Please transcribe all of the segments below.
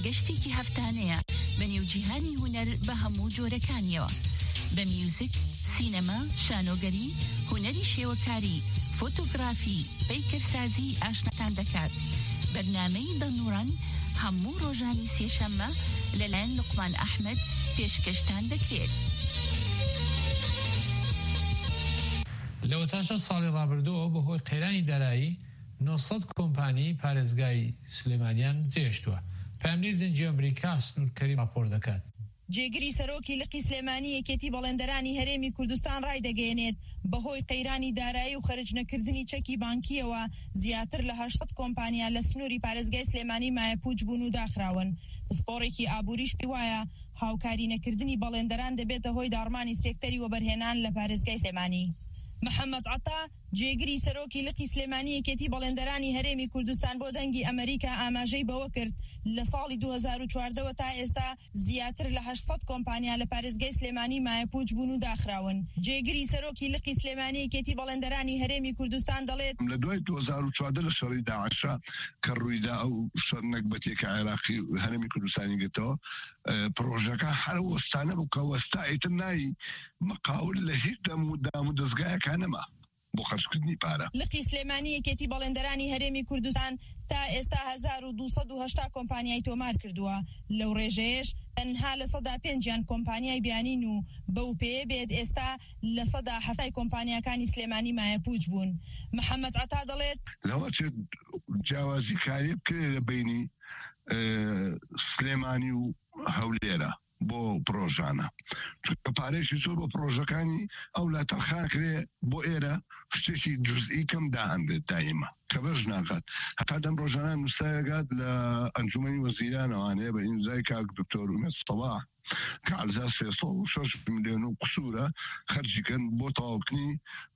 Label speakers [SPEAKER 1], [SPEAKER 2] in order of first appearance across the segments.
[SPEAKER 1] گەشتێکی هەفتانەیە بە نێوجیهانی هونەر بە هەموو جۆرەکانیەوە، بە میوزیک، سینەما، شانۆگەری، هونەری شێوەکاری، فۆتۆگرافی، پیکەرسازی ئاشنەتان دەکات. بەرنامەی دڵنوڕان هەموو ڕۆژانی سێشەممە لەلایەن لوقمان ئەحمەد پێشکەشتان دەکرێت.
[SPEAKER 2] لە وەتاشە ساڵی ڕابردووە بەهۆی قەیرانی دارایی 900 کۆمپانی پارێزگای سلێمانیان جێشتووە. پامنیر دەنجی ئەمریکا سنوورکەری راپۆر دەکات.
[SPEAKER 3] جێگری سەرۆکی لقی سلێمانی یەکێتی بەڵێندەرانی هەرێمی کوردستان ڕای دەگەێنێت بەهۆی قەیرانی دارایی و خەرج نەکردنی چەکی بانکیەوە زیاتر لە 800 کۆمپانیا لە سنووری پارێزگای سلێمانی مایەپووج بوون و داخراون. پسپۆڕێکی ئابووریش وایە هاوکاری نەکردنی بەڵێندەران دەبێتە هۆی داڕمانی سێکتەری وەبەرهێنان لە پارێزگای سلێمانی. محەممەد عەتا جێگری سەرۆکی لقی سلێمانی یەکێتی بەڵێندەرانی هەرێمی کوردستان بۆ دەنگی ئەمریکا ئاماژەی بەوە کرد لە ساڵی 2014 تا ئێستا زیاتر لە 800 کۆمپانیا لە پارێزگای سلێمانی مایەپووج بوون و داخراون. جێگری سەرۆکی لقی سلێمانی یەکێتی بەڵێندەرانی هەرێمی کوردستان دەڵێت
[SPEAKER 4] لە دوای 2014 لە شەڕی داعشا کە ڕوویدا ئەو شەڕ نەکبەتێکە عێراقی هەرێمی کوردستانی گرتەوە پرۆژەکە هەر وەستانە بوو کە وەستا ئیتر نایی مەقاول لە هیچ دەم و دەستگایەکە نەما بۆ خەرجکردنی پارە.
[SPEAKER 3] لقی سلێمانی یەکێتی بەڵێندەرانی هەرێمی کوردستان تا ئێستا 1280 کۆمپانیای تۆمار کردووە. لەو ڕێژەیەش تەنها لە 105 کۆمپانیای بیانین و بەو پێ بێت ئێستا لە 170 کۆمپانیاکانی سلێمانی مایەپووج بوون. محەممەد عەتا دەڵێت
[SPEAKER 4] لەوە چ جیاوازی کاری بکرێت لە بینی سلێمانی و هەولێرە بۆ پرۆژانە، چونکە پارێکی زۆر بۆ پرۆژەکانی ئەو لا تەرخانکرێ بۆ ئێرە شتێکی جزئی کەم داهەندێت دایمە کە بەش ناکات. هەتا دەم ڕۆژانە نووسایەکات لە ئەنجومەنی وەزیرانەوانەیە بە ئیمزای کاک دکتۆر ئومێد سەڵاح کە عەرزا 306 ملیۆن و قسوورە خەرجیکەن بۆ تەواوکردنی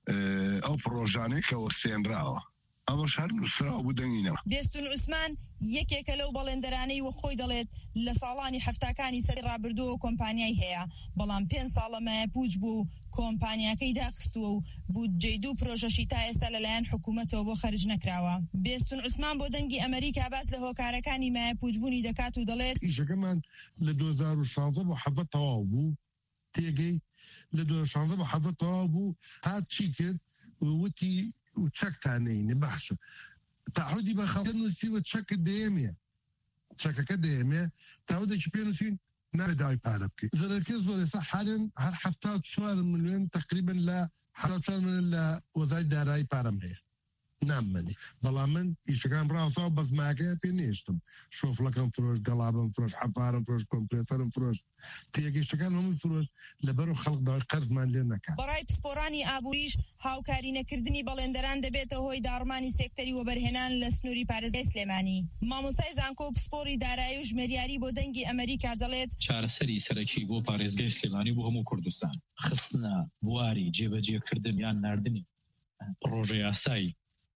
[SPEAKER 4] ئەو پرۆژانەی کە وەستێنراوە. ئەوەش هەر نووسراوە بوو دەنگینەوە.
[SPEAKER 3] بێستون عوسمان یەکێکە لەو بەڵێندەرانەی وە خۆی دەڵێت لە ساڵانی هەفتاکانی سەری ڕابردووە کۆمپانیای هەیە، بەڵام 5 ساڵە مایەپووج بوو کۆمپانیاکەی داخستووە و بودجەی 2 پرۆژەشی تا ئێستا لەلایەن حکوومەتەوە بۆ خەرج نەکراوە. بێستون عوسمان بۆ دەنگی ئەمریکا باس لە هۆکارەکانی مایەپووجبوونی دەکات و دەڵێت
[SPEAKER 5] ئیشەکەمان لە 2016 بۆ حەڤە تەواو بوو، تێگەی لە 2016 بۆ حەڤە تەواو بوو. هات چی کرد وتی و چەکتانەینە باشە تاحودی بە خەڵکە نووسیوە چەکە دەیەمێ چەکەکە دەیەمێ تاودێکی پێ نووسین نابێ داوای پارە بکەیت. زەرەکە زۆر ئێستا حالێن هەر 74 ملیۆن تقریبا لە 74 ملیۆن لە وەزای دارایی پارەم هەیە ناممەنی، بەڵام من ئیشەکان ڕاوساوە بەزماکەیە پێ نێشتم، شۆفڵەکەم فرۆش، گەڵابم فرۆش، حەفارم فرۆش، کۆمپرێسەرم فرۆش، تێگەیشتەکان هەمووی فرۆش لەبەر و خەڵک داوای قەرزمان لێ نەکات.
[SPEAKER 3] بەڕای پسپۆڕانی ئابووریش هاوکاری نەکردنی بەڵێندەران دەبێتە هۆی داڕمانی سێکتەری وەبەرهێنان لە سنووری پارێزگای سلێمانی. مامۆستای زانکۆ و پسپۆڕی دارایی و ژمێریاری بۆ دەنگی ئەمریکا دەڵێت
[SPEAKER 6] چارەسەری سەرەکی بۆ پارێزگای سلێمانی بۆ هەموو کوردستان خستنە بواری جێبەجێکردن یان ناردنی پرۆژە یاسایی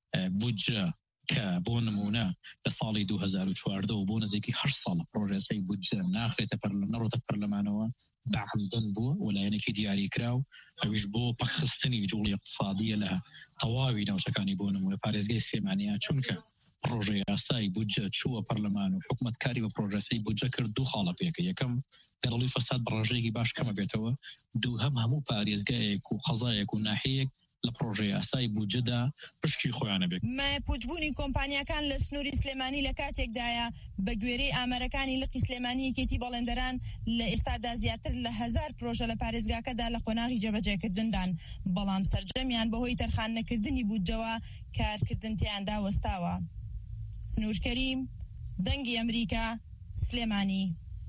[SPEAKER 6] بودجە کە بۆ نمونە لە ساڵی 2014 و بۆ نزیکی 8 ساڵ پرۆژەسەی بودجە ناخرێتە نەڕۆتە پەرلەمانەوە بەعەمدەن بووە و لایەنێکی دیاری کراو، ئەویش بۆ پەخستنی جوڵی اقتصادیە لە تەواوی ناوچەکانی بۆ نمونە پارێزگای سلێمانیە، چونکە پرۆژە یاسایی بودجە چووە پەرلەمان و حکوومەتکاری بە پرۆژەسەی بودجە کرد 2 خاڵە پێکە. یەکەم دەڵی فەساد بەڕێژەیەکی باش کەمە بێتەوە، دووهەم هەموو پارێزگایەک و قەزایەک و ناحەیەک لە پرۆژە یاسایی بودجەدا پشتی خۆیانە بێت.
[SPEAKER 3] مایەپووجبوونی کۆمپانیاکان لە سنووری سلێمانی لە کاتێکدایە بە گوێرەی ئامارەکانی لقی سلێمانی یەکێتی بەڵێندەران لە ئێستادا زیاتر لە 1000 پرۆژە لە پارێزگاکەدا لە قۆناغی جێبەجێکردندان، بەڵام سەرجەمیان بەهۆی تەرخان نەکردنی بودجەوە کارکردن تیاندا وەستاوە. سنوورکەریم، دەنگی ئەمریکا، سلێمانی.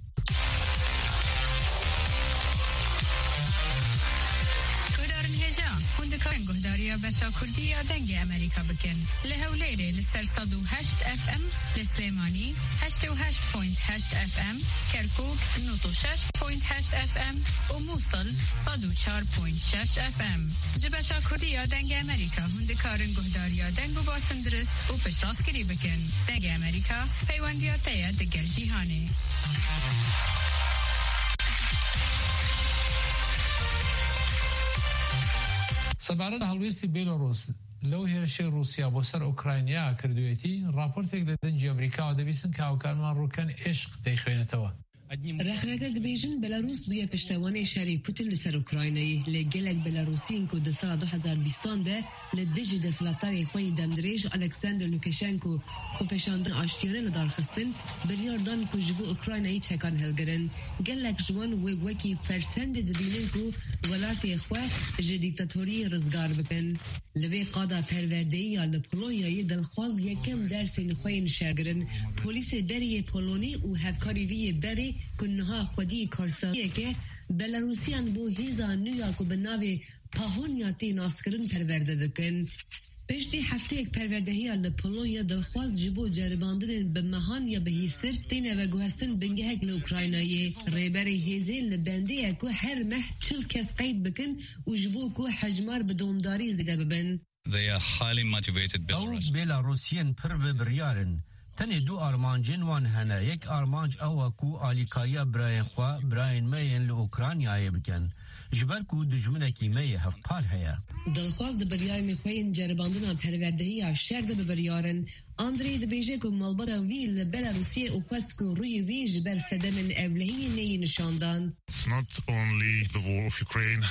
[SPEAKER 7] هوندەکان گۆهداریە بەچا کوردی یا دەنگی ئەمریکا بکەن لە هەولێرێ لەسەر 108 FM، لە سلێمانی 88.8 FM، کەرکووک 96.8 FM و مووسڵ 104.6 FM. ji بەچا کوردی یا دەنگی ئەمریکا هوندەکارن گۆهداریە دەنگ و باسندرست و پشتڕاستکردی بکەن. دەنگی ئەمریکا پەیوەندیاتەیە دەگەل جیهانێ.
[SPEAKER 2] سەبارەت هەڵوێستی بێلۆڕۆس لو هێرشی رووسیا بۆ سەر ئوکراینیا کردوێتی راپۆرتێک لە دەنجی ئەمریکاوە دەبیستن کە هاوکارمان ڕووکەن عێشق دەیخوێنێتەوە.
[SPEAKER 8] رخنگر دبیجن بلاروس بویا پشتوانه شهری پوتین لسر اوکراینایی لگلک بلاروسین که در سال 2020 ده لدجی دسلاتاری خوی دمدریج الکساندر لوکاشنکو خو پشاندن آشتیانه ندار خستن بلیاردان که جبو اوکراینایی چکان هلگرن گلک جوان وکی فرسند دبینن که ولاتی خواه جه دیکتاتوری رزگار بکن لوی قادا پروردهی یا لپولونیایی دلخواز یکم درسین خوی نشرگرن پولیس بری پولونی و هفکاری وی بری کنها خودی کارساییه که بلاروسیان بو هیزا نیویورک و بناوی پاهونیاتی ناسکرن پرورده دکن. پشتی هفته یک پروردهی لپولونیا دلخواست جبو جرباندن به مهان یا به هیستر دینه و گوهستن بنگهک لوکراینایی ریبری هیزه لبنده که هر مه 40 کس قید بکن و جبو که حجمار به دومداری زیده ببن.
[SPEAKER 9] او بلاروسیان پر ببریارن تنه دو آرمانجن وان هنه یک آرمانج او کو آلیکاریا براین خوا براین مین لأوکرانیای بکن جبر کو دجمنکی می هفپار هیا
[SPEAKER 8] دلخواست بریارن خوین جرباندن پروردهی شرد ببریارن اندری دبیجه که مالبادا وی لبلاروسیه او خواست که روی وی جبر سدمن اولهی نی نشاندن.
[SPEAKER 10] It's not only the war of Ukraine,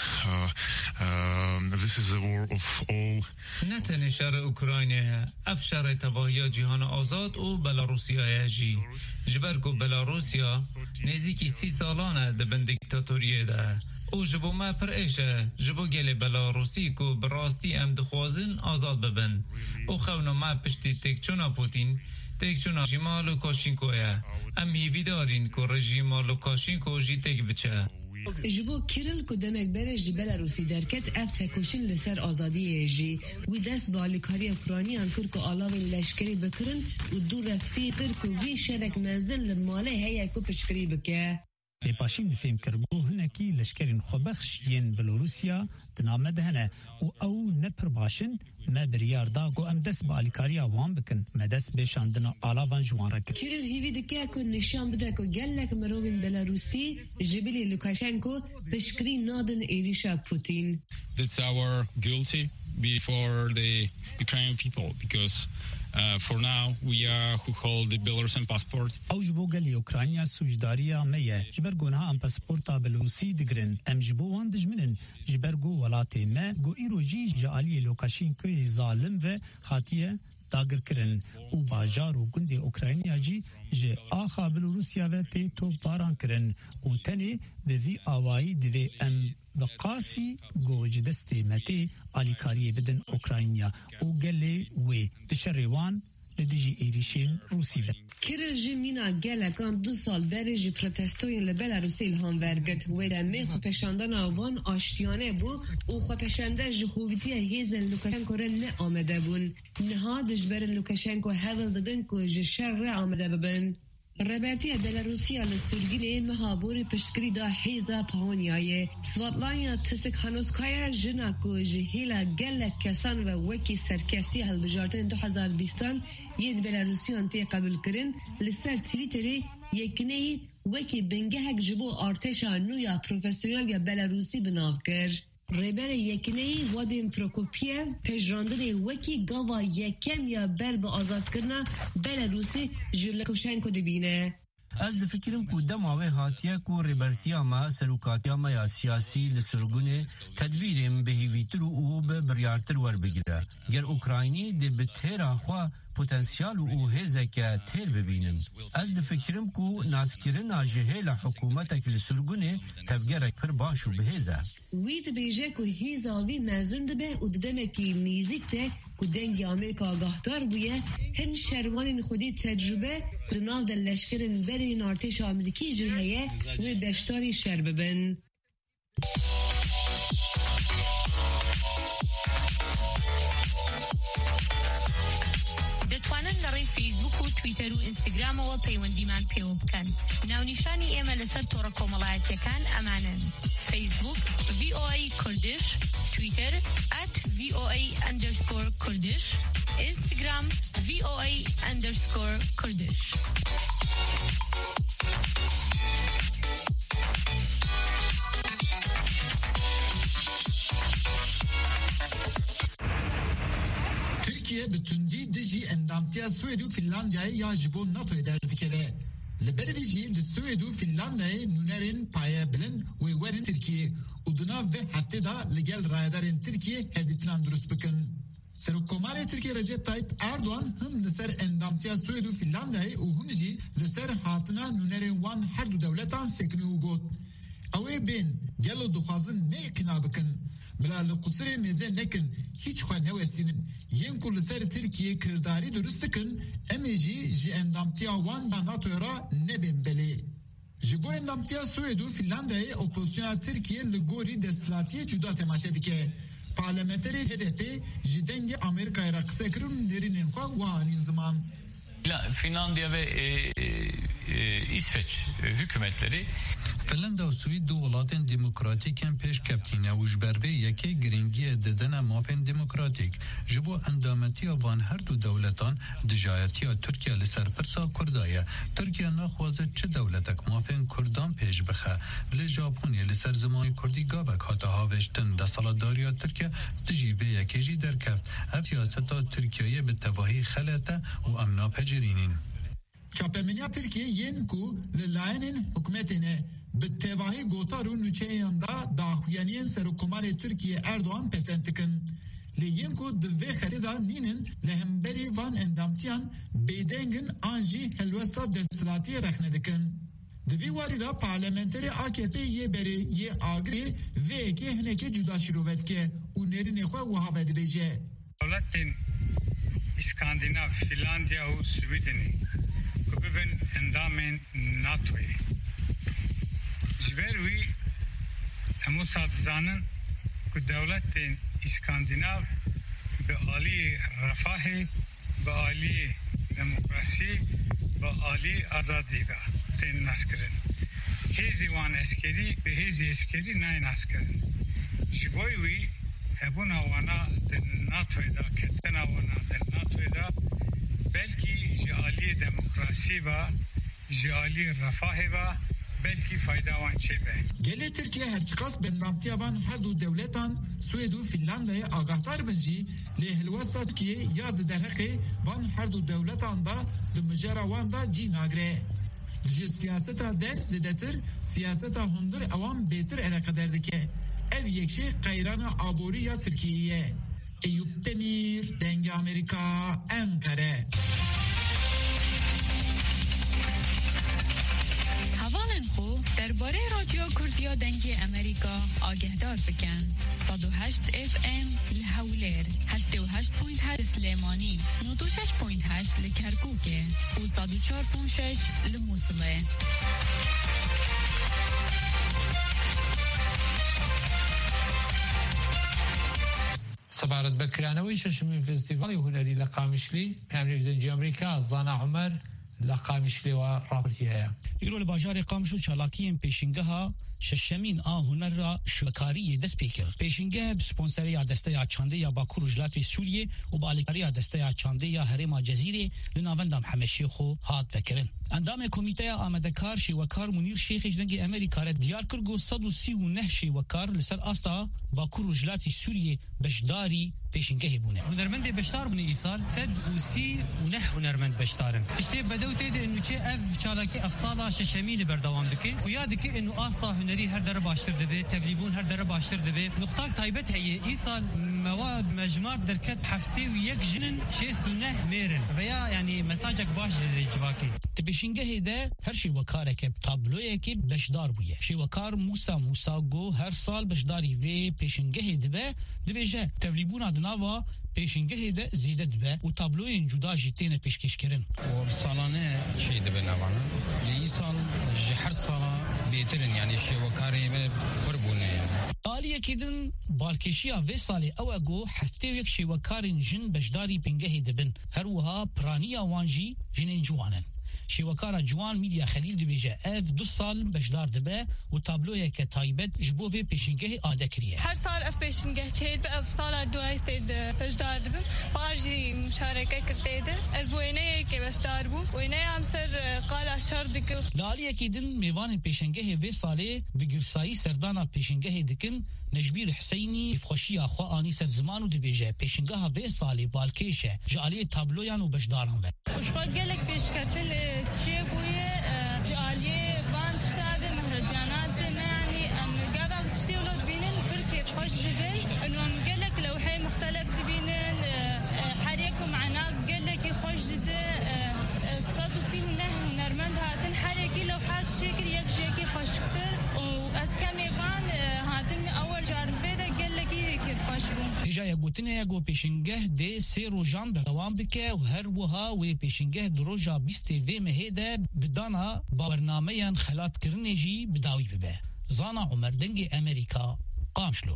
[SPEAKER 10] this is the war of all.
[SPEAKER 11] نه تنه شر اوکراینه اف شر تواهی جهان آزاد و بلاروسیا جی جبر که بلاروسیا نزدیکی 30 سالانه دبن دیکتاتوریه ده او جبو ما پر ایشه جبو گل بلاروسی که براستی ام دخوازن آزاد ببن او خونو ما پشتی تکچونا پوتین تکچونا رژیما لوکاشینکوه ام هیوی دارین که رژیما لوکاشینکو جی تک بچه
[SPEAKER 8] جبو کیرل که دمک برش بلاروسی درکت اف تکوشن لسر آزادی جی و دست بالیکاری اوکرانیان کر که آلاوین لشکری بکرن و دو رفتی کر که وی شرک منزل لماله هیا که پشکری بکه
[SPEAKER 12] لپاشین فهم کربو هنکی لشکرین خوبخش ین بلاروسیا دنامه دهنه و او نپر باشن ما بریار دا گو ام دست با الیکاریا وان بکن ما دست بشاندن آلاوان جوان رکن
[SPEAKER 8] کیرل هیوی دکه که نشان بده که گلک مروین بلاروسی جبلی لوکاشنکو بشکری نادن ایریشا پوتین.
[SPEAKER 13] That's our guilty before the Ukrainian people because for now we are who hold the Belarusian passport.
[SPEAKER 12] او جبو گلی اوکراینیا سوجداریا میه جبر گونها ام پاسپورتا بلاروسی دگرن ام جبو وان دجمنن جبر گو ولاتی ما گو ایروجی جالی لوکاشینکو ظالم و خاطیه داگر کرن او باجار و گند اوکراینیا جی ج آخا بلاروسیا و تی تو باران کرن او تنی به وی آوایی دوی ام وقاسی گوج دستی متی آلیکاری بدن اوکراینیا او گلی وی دشریوان لدیجی ایریشین روسی و
[SPEAKER 8] کره جمینا گلکان 2 سال بره جی پروتستوین لبلاروسی الهام ورگت و رمی خو پشاندن آوان آشتیانه بو او خو پشانده جهویتی هیزن لوکاشنکو را نه آمده بون نها دجبر لوکاشنکو هول دادن که جشر را آمده ببن ربرتی بلاروسیا لسرگیلی مهابور پشتکری دا حیزا پاونیای سواتلایا تسک هنوسکایا جنا کو جهیلا گلک کسان و وکی سرکفتی هلبجارتن 2020 ید بلاروسیان تی قبول کرن لسر تویتری یکنی وکی بنگهک جبو ارتشا نویا پروفسیونال یا بلاروسی بناو کر ریبر یکنی وادیم پروکوپیف پجراندن وکی گاوا یکم یا بر با آزاد کرنا بلاروسی جلوکوشنکو دبینه.
[SPEAKER 9] از دفکرم که دماوی هاتیه که ریبرتیا ما سلوکاتیا ما یا سیاسی لسرگونه تدویرم بهیویتر و به بریارتر ور بگیره. گر اوکراینی ده به تیرا خواه پتانسیال او هزه که تیر ببینم. از دفکرم که ناسکرنا جهیل حکومتک لسرگونه تفگرک پر باشو به هزه.
[SPEAKER 8] وید بیجه که هزاوی مزند به و دمکی نیزیک ده که دنگ امریکا آگاهدار بویه هن شروان خودی تجربه دناو در لشکرن برین ارتش آمریکی جهیه و بشتاری شر ببن.
[SPEAKER 1] دەتوانن لەڕێی فیسبوک و تویتەر و ئینستاگرامەوە پەیوەندیمان پێوە بکەن. ناونیشانی ئێمە لەسەر تۆڕە کۆمەڵایەتیەکان ئەمانن: فیسبوک VOA کوردش، تویتەر @VOA_کوردش، ئینستاگرام VOA_کوردش.
[SPEAKER 14] ترکیه به تندی دژی اندامتیا سوئد و فنلاندیا یا جبو ناتو دردکره لبرویجی لسوئد و فنلاندیا نونرین پایه بلن و ورن ترکیه و دنا و هفته دا لگل رایدارین ترکیه هدیتنان درست بکن. سرکومار ترکیه رجب تایپ اردوان هم لسر اندامتیا سوئد و فنلاندیا و هم جی لسر هاتنا نونرین وان هر دو دولتان سکنی و گوت. اوه بین گلو دخوازن نه اقنا بکن بلا لقصر مزه نکن هیچ خواه نوستینن ین کل سر ترکیه کرداری درست کن امیجی جی اندامتیا وان یا ناتو را نبین بلی. جبو اندامتیا سوئد و فنلاندیا اپوزیسیون ترکیه لگوری دستلاتی جدا تماشه دکه. پارلمانتری HDP جدنگ امریکا را قصه کرن نرینن خواه وانی زمان.
[SPEAKER 15] Finlandiya ve İsveç hükümetleri
[SPEAKER 16] Finlandiya ve Suîd du welatên demokratîkên pêşkevtîne û ji ber vê yekê giringiyê didine mafên demokratîk ji bo endametiya van her du dewletan dijayetiya Tirkiye li ser pirsa Kurda ye. Tirkiye naxwaze çi dewletek mafên Kurdan pêş bixe. Li Japonê li ser zimanê Kurdî gavek hate havêjtin desaladariya Tirkiye dijî vê yekê jî derkeft. Ev siyaseta Tirkiyeyê bi tevahî xelete û em napecerînin.
[SPEAKER 14] Çapemeniya Tirkiye yen ku li layenên hükümetine bi tevahî gotar û nûçeyan da daxuyaniyên Serokkomarê Tirkiye Erdoğan pesend dikin. Lê yen ku di vê xelê da nînin li hemberî van endamtiyan bêdengin an jî helwesta desthilatiyê rexne dikin. Di vî warî da parlamenterê AKP yê berê yê agirê vê yekê hinekê cuda şîrove dike û nêrînê xwe wiha vedibêje.
[SPEAKER 17] Dewletên İskandinav, Finlandiya û Swîdenê ku bibin endamên NATOyê. Ji ber wî hemû sat dizanin ku dewletên İskandinav bi aliyê refahê, bi aliyê demokrasî, bi aliyê azadî da tên naskirin. Hêzî wan eskerî bi hêzî eskerî nayên naskirin. Ji bo wî hebûna wana di NATOyê da, ketina wana di NATOyê da belkî ji aliyê demokrasî ve ji aliyê refahê ve belki fayda wan çêbe.
[SPEAKER 14] Gelê Tirkiye herçiqas bendamtiya van her du dewletan Suîd û Finlandiyayê agahdar bin jî lê hilwesta Tirkiye ya di derheqê van her du dewletan da di mijara wan da cî nagire. Ji siyaseta der zêdetir, siyaseta hundir ewan bêtir ereqeder dike. Ev yekşê qeyrana aborî ya Tirkiyeyê. Eyüp Demir, Denge Amerika, Ankara.
[SPEAKER 1] هەواڵێن خۆ دەربارەی رادیۆ کوردیا دەنگی ئەمریکا ئاگهدار بکەن. 108 FM لە هەولێر، 88.8 سلێمانی، 96.8 لە کەرکووکێ و 104.6 لە مووسڵێ.
[SPEAKER 2] سەبارەت بە کرانەوەی شەشمین فستیڤاڵی هونەری لە قامیشلی پێمەری دەنگی ئەمریکا زانا عومەر لە قامیشلیەوە ڕاپۆرتی هەیە.
[SPEAKER 12] ئیرۆ لە باژارێ قامیش و چالاکیên pêşîngeha şeşemîn a hunerra şikariyê dest pê kir. Pêşîngehe bi sponserêya desteya çandeya Bakur û Jilatê Sûriyê û bi alîkariya desteya çandeya Herêma Cezîrê li navenda Mihemed Şêxo hat vekirin. Endamê Komîteya Amedekar Şêwekar Munîr Şêxê ji dengê Amerîka re diyar kir got 139 şêwekar li ser asta Bakur û Jilatê Sûriyê beşdarî pêşîngehê bûne.
[SPEAKER 9] Hunermendê beşdar bûne îsal 139 hunermend beşdarin. Tiştê bedew tê de nûçe ev çalakî ev sala şeşemînê berdewam dike. Xuya dike enû asa hunerî her dere baştir dibe, tevlîbûn her dere baştir dibe. Nuqtak taybet heye îsal mewad mejmar derket heftê û yek jinin 69 mêrin veya yani mesajek baş civakê.
[SPEAKER 12] Pêşîngehê de her şêwekareke tabloyekê beşdar bûye. Şêwekar Musa Go her sal beşdarî vê pêşîngehê dibe, dibêje tevlîbûna di nava pêşîngehê de zêde dibe û tabloyên cuda jî têne pêşkêşkirin.
[SPEAKER 18] Salane şey dibe navana. Lê îsal ji her sala bêtirin yani şêwekarê ve pir bûne.
[SPEAKER 12] Aliyekê din balkêşiya vê salê ew e got heftê yek şêwekarên jin beşdarî pêngehê dibin. Her wiha piraniya wan jî jinên ciwan in.
[SPEAKER 19] شیوکارا جوان میدیا خلیل دبیجه اف 2 سال بشدار دبه و تابلوی که تایبت جبوه پیشنگه آده کریه
[SPEAKER 20] هر سال اف پیشنگه چهید به اف سال دو استید بشدار دبم بارجی مشارکه کرده از وینه که بشدار بو وینه هم سر قال شر دکر
[SPEAKER 19] لالی اکیدن میوان پیشنگه و ساله بگرسایی سردانا پیشنگه دکن نجبیر حسینی خوشی آخوا آنی سر زمان و دبیجه پیشنگه ها و ساله بالکیشه جالی تابلویان و بشداران و
[SPEAKER 3] وشخوا گلک پیشکتن چه بویه جالی وان تشتاده مهرجانات يعني ام قابا تشتيولو بينن بركي خوش دبل انه ام قالك لوحي مختلف دبينن حريكو معنا قالك خوش دد الصدوسي هنرمند هاتن حريكي لوحات شكل يك شكل خوش كتر واسكامي فان هاتن اول جاربه ده قالك هيك خوش بو
[SPEAKER 19] جاي گوتنه گو پیشنگه ده سه روزان دوام بکه و هر وها و پیشنگه دروجا 20 و مهده بدانا برنامه‌یان خلات کرنجی بداوی ببه زانا عمر دنگ امریکا قامشلو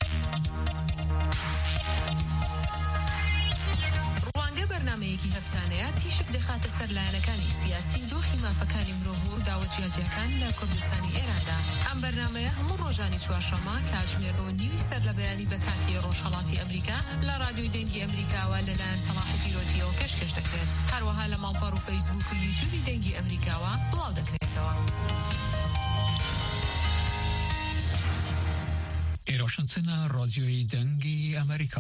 [SPEAKER 21] برنامەیەکی هەفتانەیە تیشک دەخاتە سەر لایەنەکانی سیاسی دۆخی مافەکانی مرۆڤ و داوەجیاجیەکان لە کوردستانی ئێراندا. ئەم بەرنامەیە هەموو ڕۆژانی چوارشەممە کاتژمێر 9:30 سەر لە بەیانی بە کاتی ڕۆژهەڵاتی ئەمریکا لە رادیۆی دەنگی ئەمریکاوە لەلایەن سەلاح پیرۆتیەوە پێشکەش دەکرێت. هەروەها لە ماڵپەڕ و فەیسبوک و یوتیوبی دەنگی ئەمریکاوە بڵاو دەکرێتەوە.
[SPEAKER 22] ئێرۆشنتنە رادیۆی دەنگی ئەمریکا.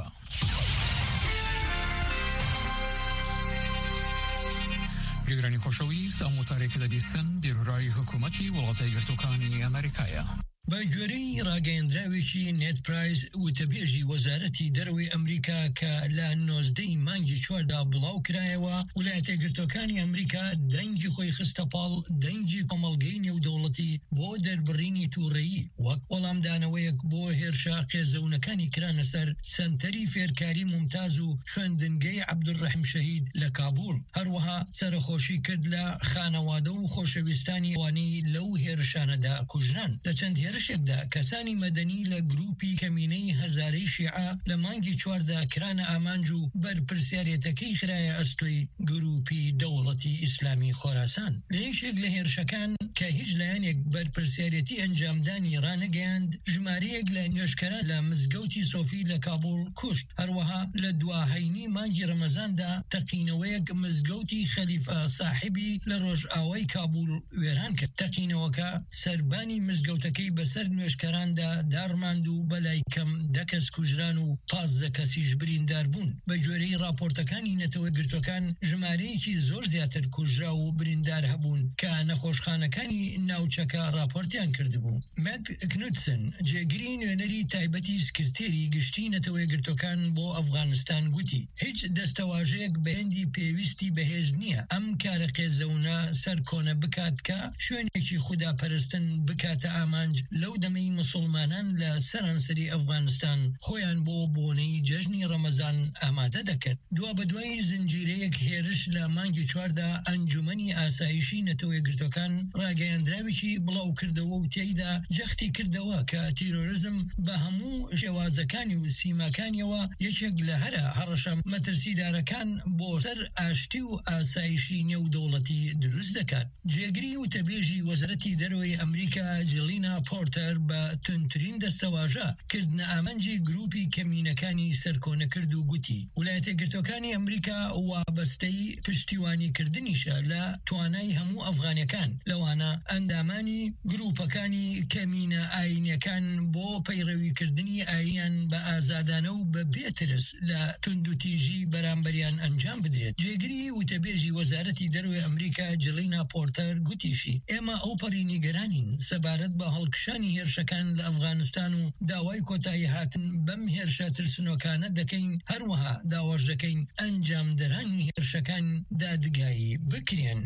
[SPEAKER 22] گەگرانی خۆشەویست ئەم وتارێک لە بیستن بیرۆرای حکوومەتی وڵاتای گرتووەکانی ئەمریکایە.
[SPEAKER 23] بە گوێرەی ڕاگەیەندراوێکی نێت پرایز وتەبێژی وەزارەتی دەرەوەی ئەمریکا کە لە 19 مانگی 4دا بڵاو کرایەوە ویلایەتە گرتووەکانی ئەمریکا دەنگی خۆی خستە پاڵ دەنگی کۆمەڵگەی نێودەوڵەتی بۆ دەربڕینی تووڕەیی وەک وەڵامدانەوەیەک بۆ هێرشا قێزەونەکانی کرانە سەر سەنتەری فێرکاری ممتاز و خوێندنگەی عەبدوڕەحیم شەهید لە کابوڵ. هەروەها سەرخۆشی کرد لە خانەوادە و خۆشەویستانی ئەوانەی لەو هێرشانەدا کوژران. لە چەند هێرشێکدا کەسانی مەدەنی لە گروپی کەمینەی هەزارەی شیعە لە مانگی 4دا کرانە ئامانج و بەرپرسیارەتەکەی خرایە ئەستۆی گروپی دەوڵەتی ئیسلامی خۆراسان. لە یەکێک لە هێرشەکان کە هیچ لایەنێک بەرپرسیارەتی ئەنجامدانی ڕانەگەیاند ژمارەیەک لە نوێژکەران لە مزگەوتی سۆفی لە کابوڵ کوشت. هەروەها لە دواهەینی مانگی ڕەمەزاندا تەقینەوەیەک مزگەوتی خەلیفە ساحبی لە ڕۆژئاوای کابوڵ وێران کرد. تەقینەوەکە سەربانی مزگەوتەکەی بەسەر نوێژکەراندا دارماند و بەلای کەم 10 کەس کوژران و 15 کەسیش بریندار بوون. بە گوێرەی راپۆرتەکانی نەتەوە گرتوەکان ژمارەیەکی زۆر زیاتر کوژرا و بریندار هەبوون کە نەخۆشخانەکانی ناوچەکە راپۆرتیان کردبوو. مەد کنوتسن جێگیری نوێنەری تایبەتی سکرتێری گشتی نەتەوە گرتوەکان بۆ ئەفغانستان گوتی هیچ دەستەواژەیەک بەهێندی پێویستی بەهێز نییە ئەم کارە قێزەونە سەر کۆنە بکات کە شوێنێکی خوداپەرستن بکاتە ئامانج لەو دەمەی مسلمانان لە سەرانسەری ئەفغانستان خۆیان بۆ بۆنەی جەژنی ڕەمەزان ئامادە دەکرد. دوا بەدوای زنجیرەیەک هێرش لە مانگی 4دا ئەنجومەنی ئاسایشی نەتەوەی گرتوەکان ڕاگەیاندراوێکی بڵاو کردەوە و تێیدا جەختی کردەوە کە تیرۆریزم بە هەموو شێوازەکانی و سیماکانیەوە یەکێک لە هەرە هەڕەشە مەترسیدارەکان بۆ سەر ئاشتی و ئاسایشی نێودەوڵەتی دروست دەکات. جێگری و تەبێژی وەزارەتی دەرەوەی ئەمریکا جلینا پۆرتەر بە تونترین دەستەواژە کردنە ئامانجی گروپی کەمینەکانی سەرکۆنە کرد و گوتی ویلایەتە گرتووەکانی ئەمریکا وابەستەی پشتیوانیکردنیشە لە توانای هەموو ئەفغانیەکان لەوانە ئەندامانی گروپەکانی کەمینە ئاینیەکان بۆ پەیڕەویکردنی ئاینیان بە ئازادانە و بە بێترس لە توندوتیژی بەرامبەریان ئەنجام بدرێت. جێگری وتەبێژی وەزارەتی دەرەوەی ئەمریکا جلینا پۆرتەر گوتیشی ئێمە ئەوپەڕی نیگەرانین سەبارەت بە هەڵکشانی هێرشەکان لە ئەفغانستان و داوای کۆتایی هاتن بەم هێرشە ترسنۆکانە دەکەین هەروەها داواش دەکەین ئەنجامدەرانی هێرشەکان دادگایی بکرێن.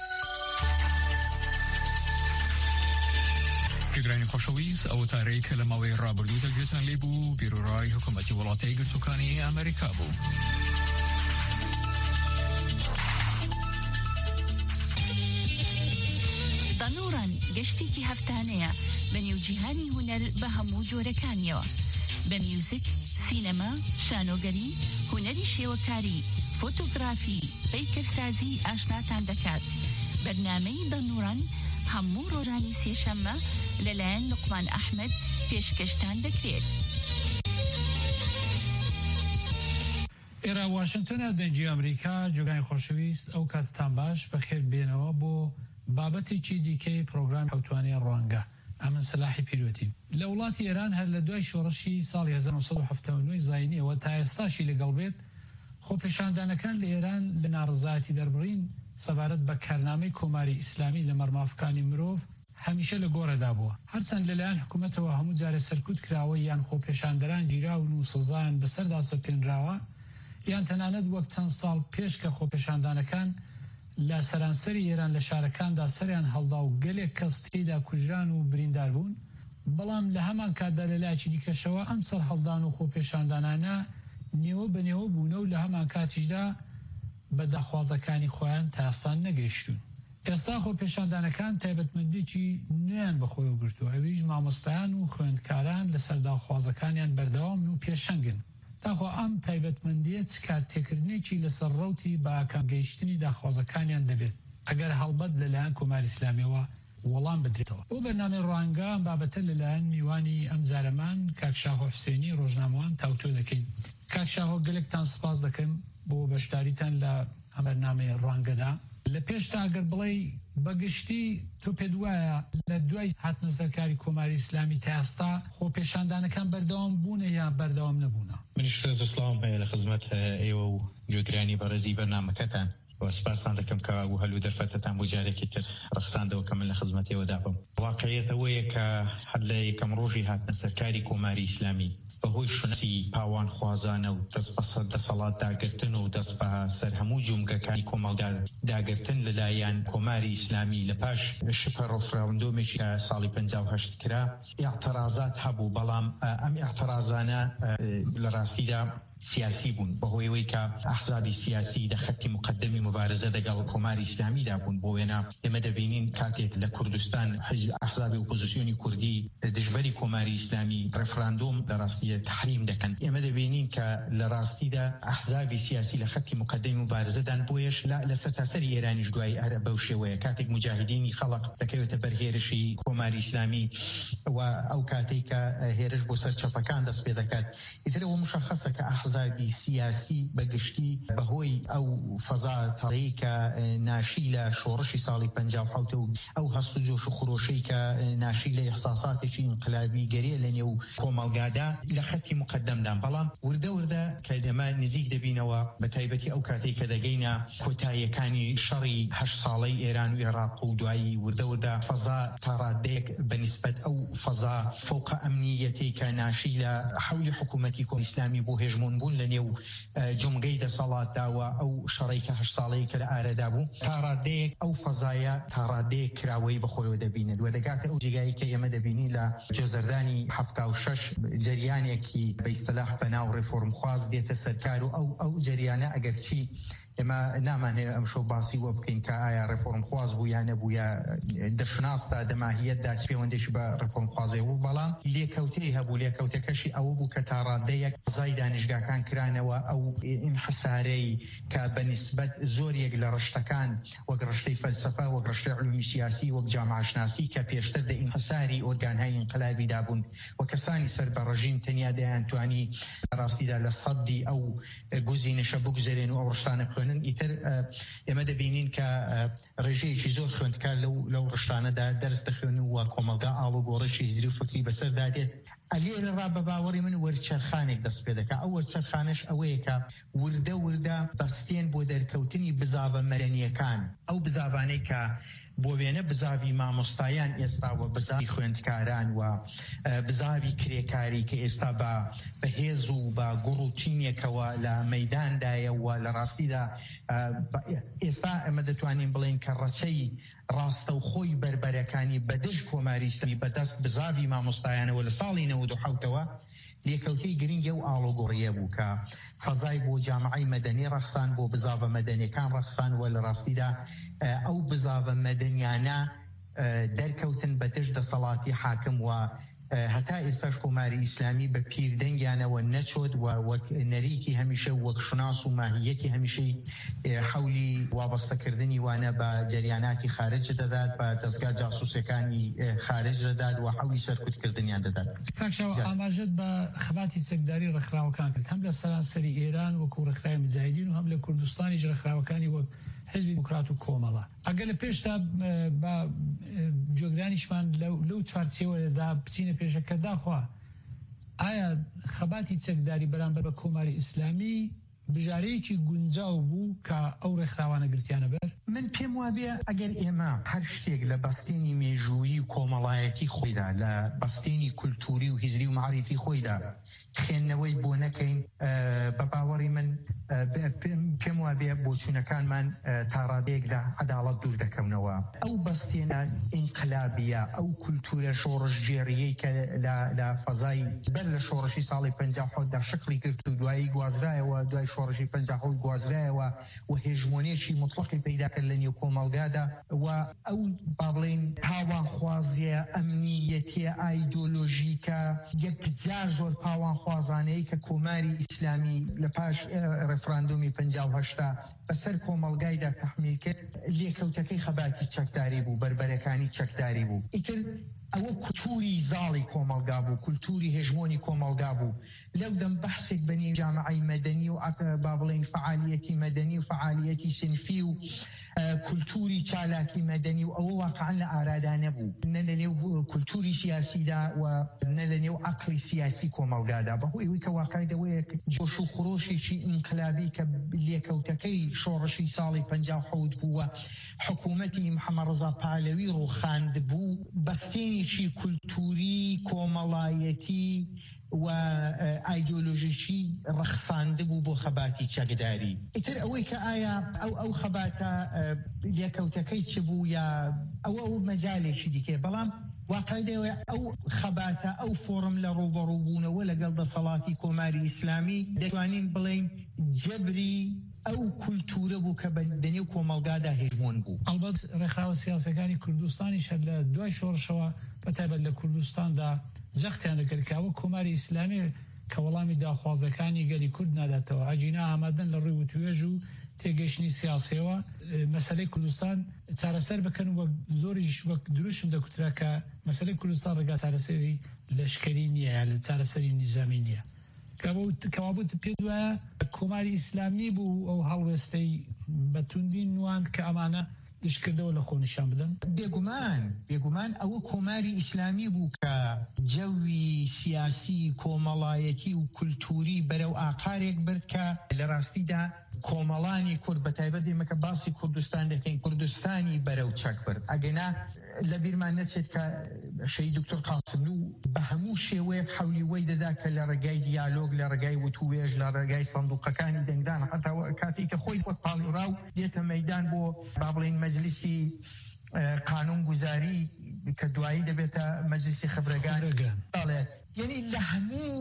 [SPEAKER 22] گەگرانی خۆشەویست ئەو تارەی کە لە ماوەی ڕابردوو دەگوێتان لێبوو بیرۆرای حکوومەتی وڵاتای گرتووەکانی ئەمریکا بوو.
[SPEAKER 1] دەنوڕەن گەشتێکی هەفتانەیە بە نێوجیهانی هونەر بە هەموو جۆرەکانیەوە بە میوزیک، سینەما، شانۆگەری، هونەری شێوەکاری، فۆتۆگرافی، پیکەرسازی ئاشناتان دەکات
[SPEAKER 4] بەرنامەی بەنووران هەموو ڕۆژانی سێشەممە لەلایەن لوقمان ئەحمەد پێشکەشتان دەکرێت.
[SPEAKER 2] ئێرە واشنگتنە دەنگی ئەمریکا جۆگانی خۆشەویست ئەو کاتتان باش بەخێر بێنەوە بۆ بابەتێکی دیکەی پرۆگرام حوتوانی ڕوانگە. ئەمن سلاحی پیرۆتی لە وڵاتی ئێران هەر لە دوای شۆڕشی ساڵی 1970 زاینیەوە تا ئێستاشی لەگەڵ بێت خۆپێشاندانەکان لە ئێران لە ناڕزایەتی دەربڕین سەبارەت بە کارنامەی کۆماری ئیسلامی لە مەرمافەکانی مرۆڤ هەمیشە لە گۆڕەدا بووە. هەرچەند لەلایەن حکوومەتەوە هەموو جارە سەرکوت کراوە یان خۆپێشاندەران گیراون و سزایان بەسەردا سەپێنراوە یان تەنانەت وەک چەند ساڵ پێش کە خۆپێشاندانەکان لە سەرانسەری ئێران لە شارەکاندا سەریان هەڵدا و گەلێک کەس تێیدا کوژران و بریندار بوون. بەڵام لە هەمان کاتدا لەلایەکی دیکەشەوە ئەم سەر هەڵدان و خۆپێشاندانانە نێوە بەنێوە بوونە و لە هەمان کاتیشدا بە داخوازەکانی خۆیان تا ئێستا نەگەیشتون. ئێستا خۆپێشاندانەکان تایبەتمەندێکی نوێیان بەخۆی گرتووە، ئەویش مامۆستایان و خوێندکاران لەسەر داخوازەکانیان بەردەوام و پێشەنگن. تاخوا ئەم تایبەتمەندیە چ کارتێکردنێکی لەسەر ڕەوتی بە ئاکامگەیشتنی داخوازەکانیان دەبێت ئەگەر هەڵبەت لەلایەن کۆماری ئیسلامیەوە وەڵام بدرێتەوە. بۆ بەرنامەی ڕوانگە ئەم بابەتە لەلایەن میوانی ئەم زارەمان کاک شاهۆ حوسێنی ڕۆژنامەوان تاوتۆ دەکەین. کاک شاهۆ گەلێکتان سپاس دەکەم بۆ بەشداریتان لە ئەم بەرنامەی ڕوانگەدا. لە پێشتا ئەگەر بڵێ بەگشتی تۆ پێت وایە لە دوای هاتنە سەرکاری کۆماری ئیسلامی تا ئێستا خۆپێشاندانەکان بەردەوام بوونە یا بەردەوام نەبوونە؟
[SPEAKER 5] منیش ڕێز و سڵاوم هەیە لە خزمەت ئێوە و گوێگرانی بەڕێزی بەرنامەکەتان. سپاسان دەکەم کە و هەلو دەرفەتتان بۆ جارێکی تر ڕخساندەوە کە من لە خزمەتەوەدا بم. واقعیەتەوەیە کە حد لە یەکەم ڕۆژی هاتنە سەرکاری کۆماری ئیسلامی بەهۆی شونەتی پاوان خوازانە و دەست بە دەسەڵات داگرتن و دەست بە سەر هەموو جومگەکانی کۆمەڵگا داگرتن لەلایەن کۆماری ئیسلامی لە پاش شپە ڕۆفراوندۆمێکی ساڵی 58 کرا ئیعترازات هەبوو، بەڵام ئەم ئیعترازانە لە ڕاستیدا سیاسی بوون بەهۆیەوەی کە ئەحزابی سیاسی لە خەتی مقدمی مبارزە دەگەڵ کۆماری ئیسلامیدا بوون. بۆ وێنە ئێمە دەبینین کاتێک لە کوردستان ئەحزابی ئۆپۆزیسیۆنی کوردی دژبەری کۆماری ئیسلامی ڕێفراندۆم لە ڕاستیدا تحریم دەکەن. ئێمە دەبینین کە لە ڕاستیدا ئەحزابی سیاسی لە خەتی مقدمی مبارزەدان بۆیش لە سەرتاسەری ئێرانیش دوای ئەرە بەو شێوەیە کاتێک مجاهدینی خەڵق دەکەوێتە بەر هێرشی کۆماری ئیسلامی و ئەو کاتێک کە هێرش بۆ سەر چەپەکان دەست پێ دەکات. ئیترەوە مشخصە کە ئەحزابی سیاسی بەگشتی بەهۆی ئەو فەزا تەڵەیی کە ناشی لە شۆڕشی ساڵی 57 و ئەو هەست و جۆش و خۆشەی کە ناشی لە ئیحساساتێکی انقلابی گەرێ لە نێو کۆمەڵگادا لە خەتی مقدمدان. بەڵام وردە وردە کە ئێمە نزیک دەبینەوە بە تایبەتی ئەو کاتێک کە دەگەینە کۆتاییەکانی شەڕی 8 ساڵەی ئێران و عێراق و دوایی وردە وردە فەزا تا ڕادەیەک بەنسبەت ئەو فەزا فەوقە ئەمنیەتی کە ناشی لە حەولی حکوومەتی کۆماری ئیسلامی بۆ هێژمون بوون لە نێو جمگەی دەسەڵاتداوە ئەو شەڕی کە 8 ساڵەی کە لە ئارەدا بوو تا ڕادەیەک ئەو فەزایە تا ڕادەیەک کراوەی بەخۆیەوە دەبینێت و دەگاتە ئەو جێگایی کە ئێمە دەبینی لە جێزەردانی 76 جریانێکی بە ئیستلاح بەناو ڕێفۆرم خواز بێتە سەرکار و ئەو جریانە ئەگەرچی ئێمە نامانێت ئەم شەو باسی وە بکەین کە ئایا ڕێفۆرم خواز بوو یا نەبوو یا دەرشناستا دەماهیەتدا چ پەیوەندێکی بە ڕێفۆرم خوازێ بوو، بەڵام لێکەوتەی هەبوو. لێکەوتەکەشی ئەوە بوو کە تا ڕادەیەک قەزای دانیشگاکان کرانەوە ئەو ئینحسارەی کە بەنسبەت زۆرێک لە ڕشتەکان وەک ڕشتەی فەلسەفە وەک ڕشتەی علومی سیاسی وەک جامعەشناسی کە پێشتر دە ئینحساری ئۆرگانهای ئینقلابیدا بوون و کەسانی سەر بە ڕژیم تەنیا دەیانتوانی ڕاستیدا لە سەدی ئەو گوزینشە بگوزێرێن و ئەو ڕشتانە بخوێنن. ئیتر ئێمە دەبینین کە ڕێژەیەکی زۆر خوێندکار لەو ڕشتانەدا دەرس دەخوێن و کۆمەلگا ئاڵ و گۆڕشی هیزری و فکری بەسەردادێت. ئەلێ لە ڕا بە باوەڕی من وەرچەرخانێک دەست پێ دەکات. ئەو وەرچەرخانەش ئەوەیە کە وردە وردە بەستێن بۆ دەرکەوتنی بزاوە مەدەنیەکان، ئەو بزاوانەی کە بۆ وێنە بزاوی مامۆستایان ئێستا و بزاوی خوێندکاران و بزاوی کرێکاری کە ئێستا بە هێز و بە گوڕ و تینێکەوە لە مەیداندایە و لە ڕاستیدا ئێستا ئەمە دەتوانین بڵێن کە ڕەچەی ڕاستە و خۆی بربەرەکانی بەدەژ کۆماری ئیسلامی بەدەست بزاوی مامۆستایانەوە لە ساڵی 97ەوە لێکەوتەی گرنگە و ئاڵۆگۆڕیە بوو کە فەزای بۆ جامعەی مەدەنی ڕەخسان بۆ بزاوە مەدەنیەکان ڕەخسان و لە ڕاستیدا ئەو بزاوە مەدەنیانە دەرکەوتن بە دژ دەسەڵاتی حاکم و هەتا ئێستاش کۆماری ئیسلامی بە پیردەنگیانەوە نەچۆت و وەک نەریتی هەمیشە وەک شناس و ماهیەتی هەمیشەی حولی وابەستەکردنی وانە بە جەریاناتی خارج دەدات بە دەستگا جاسووسەکانی خارج دەدات و حولی سەرکوتکردنیان دەدات.
[SPEAKER 2] کاکشاو ئاماژەت بە خەباتی چەکداری ڕێکخراوەکان کرد هەم لە سەرانسەری ئێران وەکو ڕێکخراوی مجاهیدین و هەم لە کوردستانیش ڕێکخراوەکانی وەک حزبی دموکرات و کۆمەڵە. ئەگەر لە پێشتا بە جۆگرانیشمان لەو چوارچێوەدا بچینە پێشەکە داخوا ئایا خەباتی چەکداری بەرامبەر بە کۆماری ئیسلامی بژارەیەکی گونجاو بوو کە ئەو ڕێکخراوانە گرتیانە بەر؟
[SPEAKER 5] من پێم وابێ ئەگەر ئێمە هەر شتێک لە بەستێنی مێژوویی و کۆمەڵایەتی خۆیدا لە بەستێنی کولتوری و هیزری و معریفی خۆیدا خێنەوەی بۆ نەکەین بە باوەڕی من پێم وابێ بۆچوونەکانمان تا ڕادەیەک لە عەداڵەت دوور دەکەونەوە. ئەو بەستێنە ئینقلابیە ئەو کولتورە شۆڕشجێریەی کە لە فەزای بەر لە شۆڕشی ساڵی 57دا شکلی کرد و دوایی گوازرایەوە دوای شۆڕشی 57 گوازرایەوە و هێژمۆنیەکی مطلقی پیدا کرد لە نێو کۆمەڵگادا و ئەو با بڵێن تاوانخوازیە ئەمنیەتیە ئایدۆلۆژیکە یەکجار زۆر تاوانخوازانەیە کە کۆماری ئیسلامی لە پاش ڕێفراندۆمی 58 بەسەر کۆمەڵگایدا تەحمیل کرد لێکەوتەکەی خەباتی چەکداری بوو بەربەرەکانی چەکداری بوو. ئیتر ئەوە کولتوری زاڵی کۆمەڵگا بوو کولتوری هێژمۆنی کۆمەڵگا بوو. لەو دەم بەحسێک بەنێ جامعەی مەدەنی و با بڵێن فعالیەتی مەدەنی و فعالیەتی سنفی و کولتوری چالاکی مەدەنی و ئەوە واقعا لە ئارادا نەبوو نە لە نێو کولتوری سیاسیدا و نە لە نێو عەقلی سیاسی کۆمەڵگادا بەهۆی ئەوەی کە واقعیدەوەیە جۆش و خڕۆشێکی ئینقلابی کە لێکەوتەکەی شۆڕشی ساڵی 57 بووە حکوومەتی محەممەد ڕەزا پاهلەوی ڕووخاند بوو بەستێنێکی کولتوری کۆمەڵایەتی و ئایدۆلۆژیکی ڕەخساندە بوو بۆ خەباتی چەکداری. ئیتر ئەوەی کە ئایا ئەو خەباتە لێکەوتەکەی چ بوو یا ئەو مەجالێکی دیکێ بەڵام واقعیدەوە ئەو خەباتە ئەو فۆرم لە ڕوبەڕووبوونەوە لەگەڵ دەسەڵاتی کۆماری ئیسلامی دەتوانین بڵێن جەبری ئەو کولتورە بوو کە بەنێو کۆمەڵگادا هێژمۆن بوو.
[SPEAKER 2] ئەلبەت ڕێکخراوە سیاسەکانی کوردستانیش لە دوای شۆڕشەوە بەتایبەت لە کوردستاندا جەختیان دەکرد کە ئەوە کۆماری ئیسلامی کە وەڵامی داخوازەکانی گەلی کورد ناداتەوە ئاجینا ئامادەن لە ڕووی وتوێژ و تێگەیشتنی سیاسیەوە مەسەلەی کوردستان چارەسەر بکەن و زۆریش وەک دروشم دەکوترا کە مەسەلەی کوردستان ڕێگا چارەسەری لەشکری نییە یا لە چارەسەری نیزامی نییە کەوابوت پێ وایە کۆماری ئیسلامی بوو ئەو هەڵوێستەی بەتوندی نواند کە ئەمانە دشکردەوە لە خۆنیشان بدەن.
[SPEAKER 5] بێگومان ئەوە کۆماری ئیسلامی بوو کە جەوی سیاسی کۆمەڵایەتی و کولتوری بەرەو ئاقارێک برد کە لە ڕاستیدا کۆمەڵانی کورد بەتایبەت ئێمەکە باسی کوردستان دەکەین کوردستانی بەرەو چەک برد ئەگەنا لە بیرمان نەچێت کە شەید دکتۆر قاسملو بە هەموو شێوەیەک حەولی وەی دەدا کە لە ڕێگای دیالۆگ لە ڕێگای وتوێژ لە ڕێگای سندوقەکانی دەنگدان حتا کاتی کە خۆی وەک پاڵیراو دێتە مەیدان بۆ با بڵێن مەجلیسی قانون گوزاری کە دوایی دەبێتە مەجلیسی خبرەگان بەڵێ یعنی لە هەموو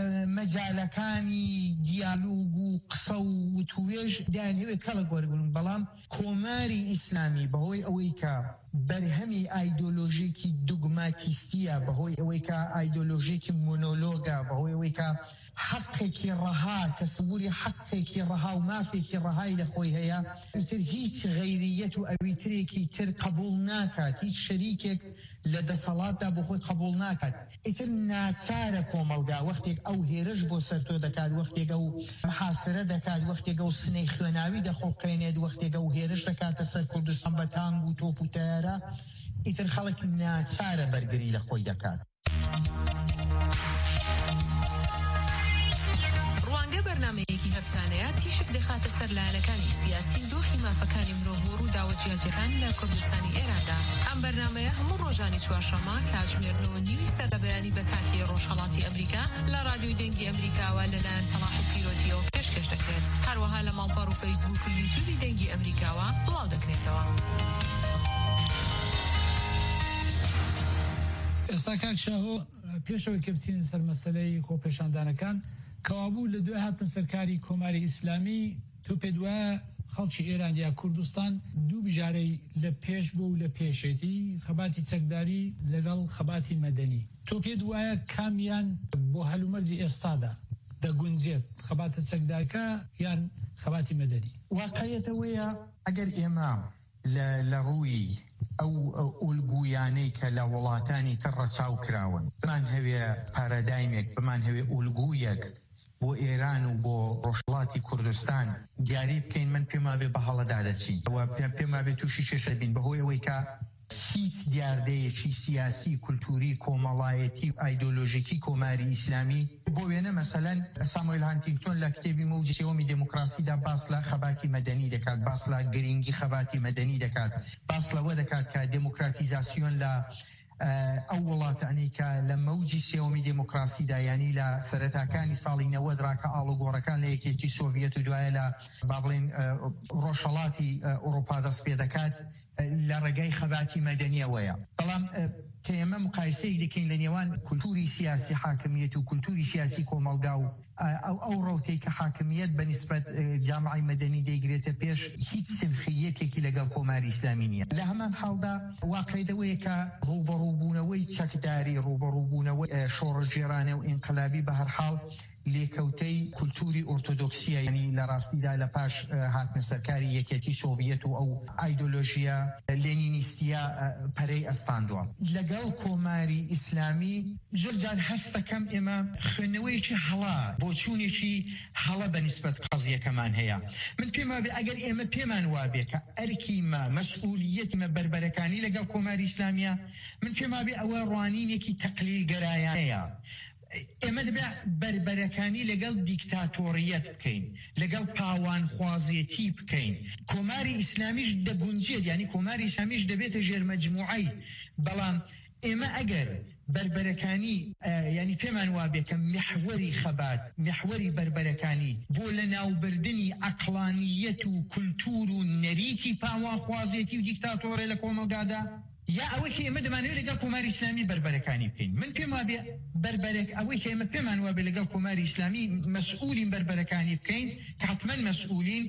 [SPEAKER 5] مەجالەکانی دیالۆگ و قسە و وتوێژ دانیوێ کەڵک وەرگن بەڵام کۆماری ئیسلامی بەهۆی ئەوەی کە بەرهەمی ئایدۆلۆژیکی دوگماتیستیە بەهۆی ئەوەی کە ئایدۆلۆژیکی مۆنۆلۆگە بەهۆی ئەوەی کە حقێکی ڕەها کە سبووری حقێکی ڕەها و مافێکی ڕەهای لە خۆی هەیە ئیتر هیچ غەیریەت و ئەویترێکی تر قبول ناکات هیچ شەریکێک لە دەسەڵاتدا بۆ خۆی قبول ناکات ئیتر ناچارە کۆمەڵگا وەختێک ئەو هێرش بۆ سەرتۆ دەکات وەختێک ئەو محاسرە دەکات وەختێک ئەو سنەی خوێناوی دەخۆڵقێنێت وەختێک ئەو هێرش دەکاتە سەر کوردستان بە تانگ و تۆپ و تەیارە ئیتر خەڵک ناچارە بەرگری لە خۆی دەکات.
[SPEAKER 21] بەرنامەیەکی هەفتانەیە تیشک دەخاتە سەر لایەنەکانی سیاسی دۆخی مافەکانی مرۆڤ و داوەجیاجەکان لە کوردستانی ئێراندا. ئەم بەرنامەیە هەموو ڕۆژانی چوارشەممە کاتژمێر 9:30 سەردەبەیانی بە کاتی ڕۆژهەڵاتی ئەمریکا لە رادیۆی دەنگی ئەمریکاوە لەلایەن سەلاحی پیرۆتیەوە پێشکەش دەکرێت. هەروەها لە ماڵپەڕ و فەیسبوک و یوتیوبی دەنگی ئەمریکاوە بڵاو دەکرێتەوە.
[SPEAKER 2] ئێستا کاک شاهۆ پێشەوەی کە بچین سەر مەسەلەی خۆپێشاندانەکان کەوابوو لە دوای هاتن سەرکاری کۆماری ئیسلامی تۆ پێ دوایە خەڵکی ئێران یا کوردستان دوو بژارەی لە پێش بوو و لە پێشێتی خەباتی چەکداری لەگەڵ خەباتی مەدەنی تۆ پێت وایە کامیان بۆ هەلومەرجی ئێستادا دەگونجێت خەباتە چەکدارکە یان خەباتی مەدەنی؟
[SPEAKER 5] واقعیەتەوەیە ئەگەر ئێمە لە ڕووی ئەو ئولگویانەی کە لە وڵاتانی تر ڕەچاو کراون بمان هەوێ پارەدایمێک بمان هەوێ ئولگویەک بۆ ئێران و بۆ ڕۆژهەڵاتی کوردستان دیاری بکەین من پێما بێ بە هەڵەدا دەچین پێما بێ تووشی چێشە بین بەهۆی ئەوەی کە هیچ دیاردەیەکی سیاسی کولتوری کۆمەڵایەتی و ئایدۆلۆژیکی کۆماری ئیسلامی بۆ وێنە مەسەلەن ساموئیل هانتینگتۆن لە کتێبی موجی سێوەمی دموکراسیدا باس لە خەباتی مەدەنی دەکات باس لە گرنگی خەباتی مەدەنی دەکات باس لەوە دەکات کە دموکراتیزاسیۆن لە ئەو وڵاتانەی کە لە مەوجی سێوەمی دموکراسیدا ینی لە سەرەتاکانی ساڵی 90 ڕاکە ئاڵوگۆڕەکان لە یەکێتی سۆڤیەت و دوایە لە با بڵێن ڕۆژهەڵاتی ئەوروپا دەست پێ دەکات لە ڕێگای خەباتی مەدەنیەوەیە بەڵام کە ئێمە مقایسەی دەکەین لە نێوان کولتوری سیاسی حاکمیەت و کولتوری سیاسی کۆمەڵگا و ئەو ڕەوتەی کە حاکمیەت بەنسبەت جامعی مەدەنی دەیگرێتە پێش هیچ سنخیەتێکی لەگەڵ کۆماری ئیسلامی نییە. لە هەمان حاڵدا واقعیدەوەیە کە ڕوبەڕووبوونەوەی چەکداری ڕوبەڕووبوونەوەی شۆڕژێرانە و ئینقلابی بە هەر حاڵ لێکەوتەی کولتوری ئۆرتۆدۆکسیە ینی لە ڕاستیدا لە پاش هاتنە سەرکاری یەکێتی سۆڤیەت و ئەو ئایدۆلۆژیە لێنینیستیە پەرەی ئەستاندووە لەگەڵ کۆماری ئیسلامی زۆر جار هەست دەکەم ئێمە خوێندنەوەیەکی هەڵا بۆ چوونێکی هەڵە بەنسبەت قەزیەکەمان هەیە. من پێم وابێ ئەگەر ئێمە پێمان وابێ کە ئەرکی مە مەسئولیەتی مە بەربەرەکانی لەگەڵ کۆماری ئیسلامیە من پێم وابێ ئەوە ڕوانینێکی تەقلیلگەرایانەیە. ئێمە دەبێ بەربەرەکانی لەگەڵ دیکتاتۆریەت بکەین لەگەڵ پاوانخوازیەتی بکەین. کۆماری ئیسلامیش دەگونجێت ینی کۆماری ئیسلامیش دەبێتە ژێرمەجموعەی بەڵام ئێمە ئەگەر بربەرەکانی ینی پێمان وابێ کە محوەری خەبات محوەری بربەرەکانی بۆ لە ناوبردنی عەقلانیەت و کولتور و نەریتی پاوانخوازیەتی و دیکتاتۆرە لە کۆمەلگادا یا ئەوەی کە ئێمە دەمانوێت لەگەڵ کۆماری ئیسلامی بربەرەکانی بکەین. من پێم وابێ بربەرێک ئەوەی کە ئێمە پێمان وابێ لەگەڵ کۆماری ئیسلامی مەسئولین بربەرەکانی بکەین کە حتمەن مەسئولین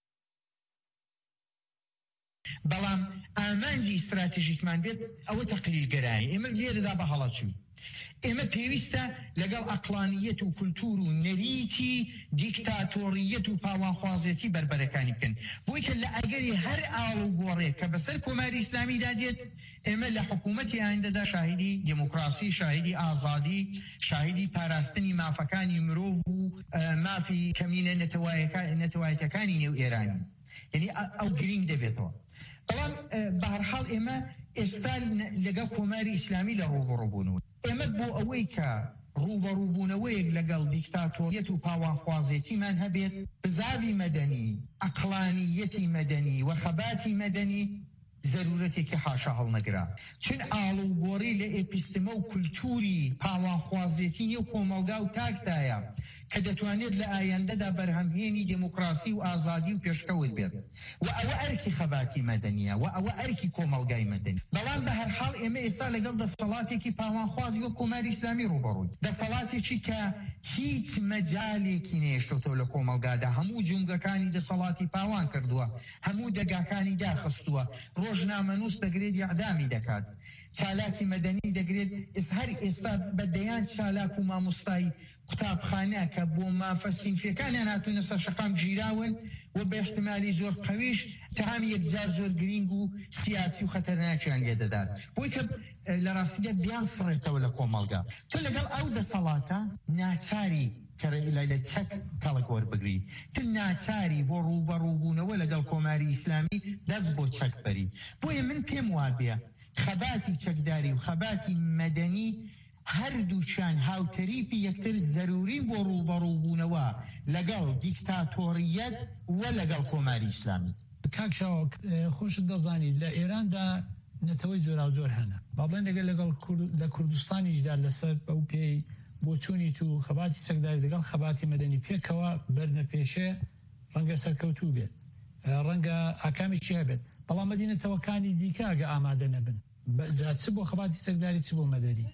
[SPEAKER 5] بەڵام ئامانجی ئیستراتیژیکمان بێت ئەوە تەقلیلگەرایی. ئێمە لێرەدا بە هەڵەچووین. ئێمە پێویستە لەگەڵ عەقلانیەت و کولتور و نەریتی دیکتاتۆریەت و پاوانخوازیەتی بربەرەکانی بکەن بۆی کە لە ئەگەری هەر ئاڵوگۆڕێک کە بەسەر کۆماری ئیسلامی دادێت ئێمە لە حکوومەتی ئایندەدا شاهیدی دموکراسی شاهیدی ئازادی شاهیدی پاراستنی مافەکانی مرۆڤ و مافی کەمینە نەتەوایەتەکانی نێو ئێرانی یعنی ئەو گرنگ دەبێتەوە. بەڵام بە هەر حاڵ ئێمە ئێستا لەگەڵ کۆماری ئیسلامی لە ڕوبەڕووبوونەوە ئێمە بۆ ئەوەی کە ڕوبەڕووبوونەوەیەک لەگەڵ دیکتاتۆریەت و پاوانخوازیەتیمان هەبێت بزاوی مەدەنی عەقلانیەتی مەدەنی و خەباتی مەدەنی ضرورەتێکی حاشا هەڵنەگرا چون ئاڵوگۆڕی لە ئێپیستمە و کولتوری پاوانخوازیەتی نێو کۆمەلگا و تاکدایە کە دەتوانێت لە ئایندەدا بەرهەمهێنی دموکراسی و ئازادی و پێشکەوت بێت و ئەوە ئەرکی خەباتی مەدەنیە و ئەوە ئەرکی کۆمەلگای مەدەنی. بەڵام بە هەر حاڵ ئێمە ئێستا لەگەڵ دەسەڵاتێکی پاوانخوازی و کۆماری ئیسلامی ڕوبەڕووین دەسەڵاتێکی کە هیچ مەجالێکی نێشتۆتەوە لە کۆمەلگادا هەموو جونگەکانی دەسەڵاتی پاوان کردووە هەموو دەگاکانی داخستووە ڕۆژنامەنووس دەگرێت یاعدامی دەکات چالاکی مەدەنی دەگرێت هەر ئێستا بەدەیان چالاک و مامۆستای قوتابخانە کە بۆ مافە سینفیەکانیان هاتوونە سەر شەقام گیراون و بە احتمالی زۆر قەویش تەهامی یەکجار زۆر گرنگ و سیاسی و خەتەرناکیان لێ دەدات بۆی کە لە ڕاستیدا بیان سڕێتەوە لە کۆمەلگا. تۆ لەگەڵ ئەو دەسەڵاتە ناچاری لە چەک کەڵک وەربگری تن ناچاری بۆ ڕوبەڕووبوونەوە لەگەڵ کۆماری ئیسلامی دەست بۆ چەک بەری. بۆیە من پێم وابێ خەباتی چەکداری و خەباتی مەدەنی هەردووچیان هاوتەریپی یەکتر زەروری بۆ ڕوبەڕووبوونەوە لەگەڵ دیکتاتۆریەت و لەگەڵ کۆماری ئیسلامی.
[SPEAKER 2] کاکشاوە خۆشت دەزانی لە ئێراندا نەتەوەی جۆرا جۆر هەنە بابڵێن دەگەل لەگەڵ لە کوردستانیشدا لەسەر بەو پێی بۆ چوونی تو خەباتی چەکداری لەگەڵ خەباتی مەدەنی پێکەوە بەرنەپێشێ ڕەنگە سەرکەوتوو بێت ڕەنگە ئاکامیشی هەبێت بەڵام مەدینەتەوەکانی دیکە ئەگە ئامادە نەبن چ بۆ خەباتی چەکداری چ بۆ مەدەنی.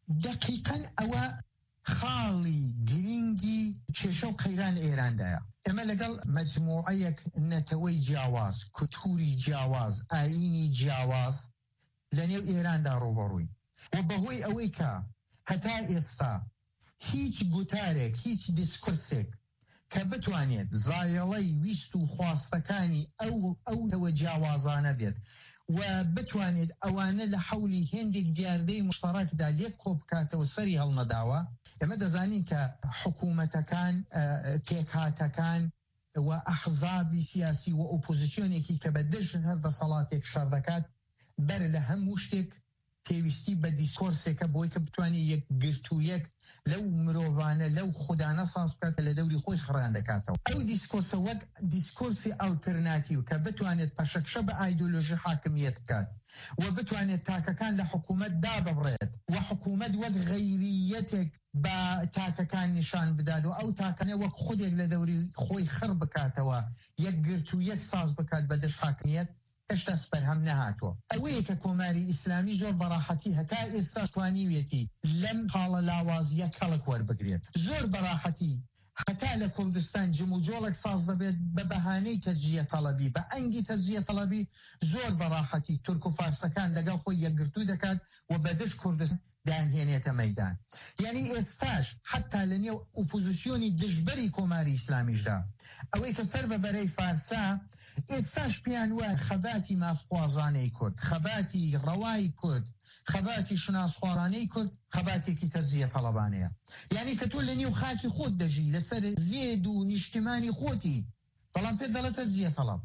[SPEAKER 5] دقیقاً ئەوە خاڵی گرنگی کێشە و قەیران لە ئێراندایە. ئێمە لەگەڵ مەجموعەیەک نەتەوەی جیاواز، کولتوری جیاواز، ئاینی جیاواز لە نێو ئێراندا ڕۆبەڕووین و بەهۆی ئەوەی کە هەتا ئێستا هیچ گوتارێک هیچ دیسکورسێک کە بتوانێت زایەڵەی ویست و خواستەکانی ئەو تەوە جیاوازانە بێت و بتوانێت ئەوانە لە حولی هێندێک دیاردەی مشتەڕەکدا لێک کۆ بکاتەوە سەری هەڵنەداوە. ئێمە دەزانین کە حکوومەتەکان پێکهاتەکان و ئەحزابی سیاسی و ئۆپۆزیسیۆنێکی کە بە دژ هەر دەسەڵاتێک شەڕ دەکات بەر لە هەموو شتێک پێویستی بە دیسکۆرسێکە بۆی کە بتوانێت یەک گرتوویەک لەو مرۆڤانە لەو خودانە ساز بکاتە لە دەوری خۆی خڕان دەکاتەوە. ئەو دیسکۆرسە وەک دیسکۆرسی ئالترناتیو کە بتوانێت پەشەکشە بە ئایدۆلۆژی حاکمیت بکات و بتوانێت تاکەکان لە حکوومەت دابڕێت و حکوومەت وەک غەیریەتێک بە تاکەکان نیشان بدات و ئەو تاکەنە وەک خودێک لە دەوری خۆی خڕ بکاتەوە یەک گرتوویەک ساز بکات بە دژ حاکمیت هێشتا سپەرهەم نەهاتوە. ئەوەیە کە کۆماری ئیسلامی زۆر بەڕاحەتی هەتا ئێستا توانیوێتی لەم حاڵە لاوازیە کەڵک وەربگرێت. زۆر بەڕاحەتی هەتا لە کوردستان جم و جۆڵێک ساز دەبێت بە بەهانەی تەجزیە تەڵەبی بە ئەنگی تەجزیە تەڵەبی زۆر بەڕاحەتی تورک و فارسەکان لەگەڵ خۆی یەکگرتوو دەکات و بەدەش کوردستان دانهێنێتە مەیدان. یعنی ئێستاش حتا لە نێو ئۆپۆزیسیۆنی دژبەری کۆماری ئیسلامیشدا ئەوەی کە سەر بەبەرەی فارسا ئێستاش پیان وایە خەباتی مافخوازانەی کورد، خەباتی ڕەوای کورد، خەباتی شناسخوارانەی کورد خەباتێکی تەجزیە تەڵەبانەیە. یعنی کە تۆ لە نێو خاکی خۆت دەژی لەسەر زێد و نیشتیمانی خۆتی بەڵام پێت دەڵێت تەجزیە تەڵەب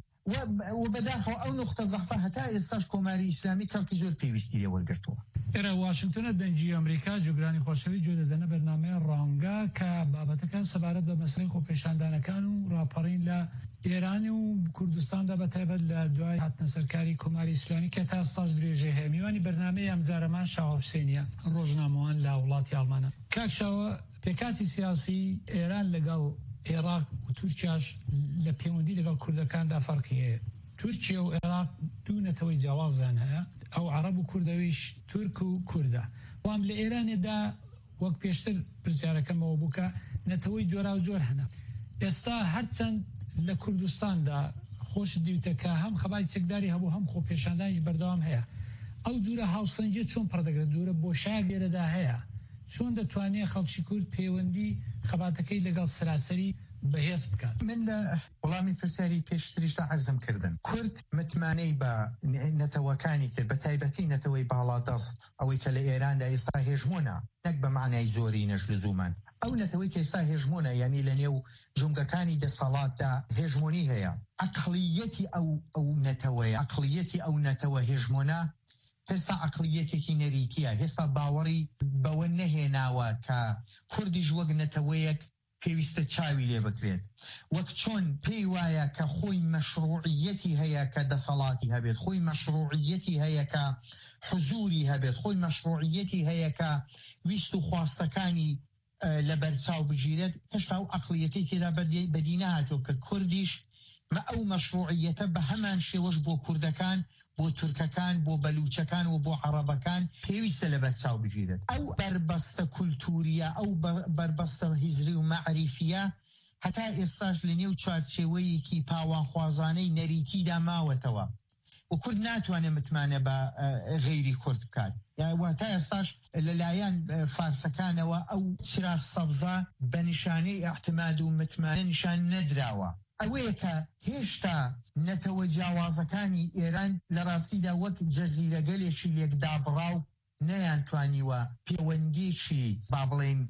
[SPEAKER 5] و بەداخەوە ئەو نقطە زەعفە هەتا ئێستاش کۆماری ئیسلامی کەڵکی زۆر پێویستی لێ وەرگرتووە.
[SPEAKER 2] ئێرە واشنگتنە دەنجی ئەمریکا جوگرانی خۆشەوی جۆ دەدەنە بەرنامەیە ڕەنگە کە بابەتەکان سەبارەت بە مەسەلەی خۆپێشاندانەکان و ڕاپەڕین لە ئێرانی و کوردستاندا بەتایبەت لە دوای هاتنە سەرکاری کۆماری ئیسلامی کە تا ئێستاش درێژەی هەیە. میوانی بەرنامەی ئەم جارەمان شاوە حوسێنیە ڕۆژنامەوان لە وڵاتی ئەڵمانە. کاک شاوە پێکاتی سیاسی ئێران لەگەڵ عێراق و تورکیاش لە پەیوەندی لەگەڵ کوردەکاندا فەرقی هەیە. تورکیا و عێراق دوو نەتەوەی جیاوازیان هەیە، ئەو عەرەب و کوردەویش تورک و کوردە. وام لە ئێرانێدا وەک پێشتر پرسیارەکەمەوە بووکە نەتەوەی جۆرا و جۆر هەنا. ئێستا هەرچەند لە کوردستاندا خۆش دیوتە کە هەم خەباتی چەکداری هەبوو هەم خۆپێشاندانیش بەردەوام هەیە. ئەو جورە هاوسەنجە چۆن پڕدەگرێت؟ جورە بۆشایە لێرەدا هەیە. چۆن دەتوانێت خەڵکی کورد پەیوەندی خەباتەکەی لەگەڵ سراسەری بەهێز بکات؟
[SPEAKER 5] من لە وەڵامی پرسیاری پێشتریشدا عەرزم کردن کورد متمانەی بە نەتەوەکانی تر بە تایبەتی نەتەوەی باڵادەست ئەوەی کە لە ئێراندا ئێستا هێژمونە نەک بە معنای زۆری نەش لزومەن ئەو نەتەوەی کە ئێستا هێژمونە یعنی لە نێو جونگەکانی دەسەڵاتدا هێژمونی هەیە. عەقڵیەتی ئەو نەتەوەیە، عەقڵیەتی ئەو نەتەوە هێژمونە هێستا عەقڵیەتێکی نەریتیە، هێستا باوەڕی بەوە نەهێناوە کە کوردیش وەک نەتەوەیەک پێویستە چاوی لێ بکرێت. وەک چۆن پێی وایە کە خۆی مەشروعیەتی هەیە کە دەسەڵاتی هەبێت، خۆی مەشروعیەتی هەیە کە حزوری هەبێت، خۆی مەشروعیەتی هەیە کە ویست و خواستەکانی لە بەرچاو بگیرێت، هێشتا ئەو عەقڵیەتی تێدا بەدی نەهاتووە کە کوردیش ئەو مەشروعیەتە بە هەمان شێوەش بۆ کوردەکان، بۆ تورکەکان، بۆ بەلوچەکان و بۆ عەرەبەکان پێویستە لە بەرچاو بگیرێت. ئەو بربەستە کولتوریە، ئەو بربەستە هیزری و مەعریفیە هەتا ئێستاش لە نێو چارچێوەیەکی پاوانخوازانەی نەریتیدا ماوەتەوە و کورد ناتوانێت متمانە بە غەیری کورد بکات. تا ئێستاش لەلایەن فارسەکانەوە ئەو چراغ سەبزە بە نیشانەی ئەحتیماد و متمانە نیشان نەدراوە. ئەوەیە کە هێشتا نەتەوە جیاوازەکانی ئێران لە ڕاستیدا وەک جەزیرەگەلێکی لێکدابڕاو نەیانتوانیوە پەیوەندیشی با بڵێن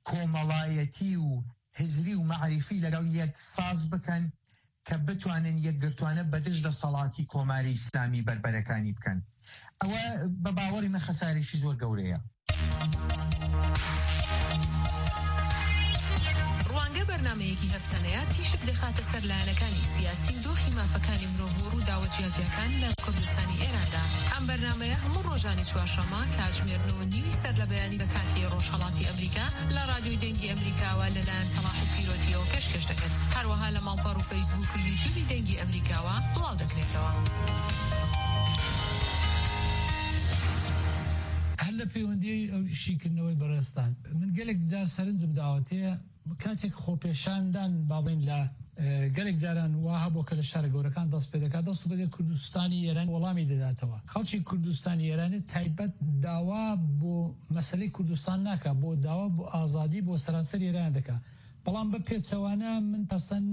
[SPEAKER 5] کۆمەڵایەتی و هزری و مەعریفی لەگەڵ یەک ساز بکەن کە بتوانن یەکگرتوانە بەدژ دەسەڵاتی کۆماری ئیسلامی بەربەرەکانی بکەن. ئەوە بە باوەڕی من خەسارێکی زۆر گەورەیە.
[SPEAKER 21] بەرنامەیەکی هەفتانەیە تیشک دەخاتە سەر لایەنەکانی سیاسی و دۆخی مافەکانی مرۆڤ و ڕووداوە جیاجیەکان لە کوردستانی ئێراندا. ئەم بەرنامەیە هەموو ڕۆژانی چوارشەممە کاتژمێر 9:30 سەر لە بەیانی بە کاتی ڕۆژهەڵاتی ئەمریکا لە رادیۆی دەنگی ئەمریکاوە لەلایەن سەلاحی پیرۆتیەوە پێشکەش دەکرێت. هەروەها لە ماڵپەڕ و فەیسبوک و یوتیوبی دەنگی ئەمریکاوە بڵاو دەکرێتەوە.
[SPEAKER 2] هەر لە پەیوەندی ئەو شیکردنەوەی بەڕێستان من گەلێک جار سەرنجم داوەتەیە کاتێک خۆپێشاندان باڵێن لە گەلێک جاران وا هەبوو کە لە شارە گەورەکان دەست پێ دەکات دەست و بەجێ کوردستانی ئێران وەڵامی دەداتەوە خەڵکی کوردستانی ئێرانی تایبەت داوا بۆ مەسەلەی کوردستان ناکات بۆ داوا بۆ ئازادی بۆ سەرانسەر ئێران دەکات بەڵام بە پێچەوانە من پاستان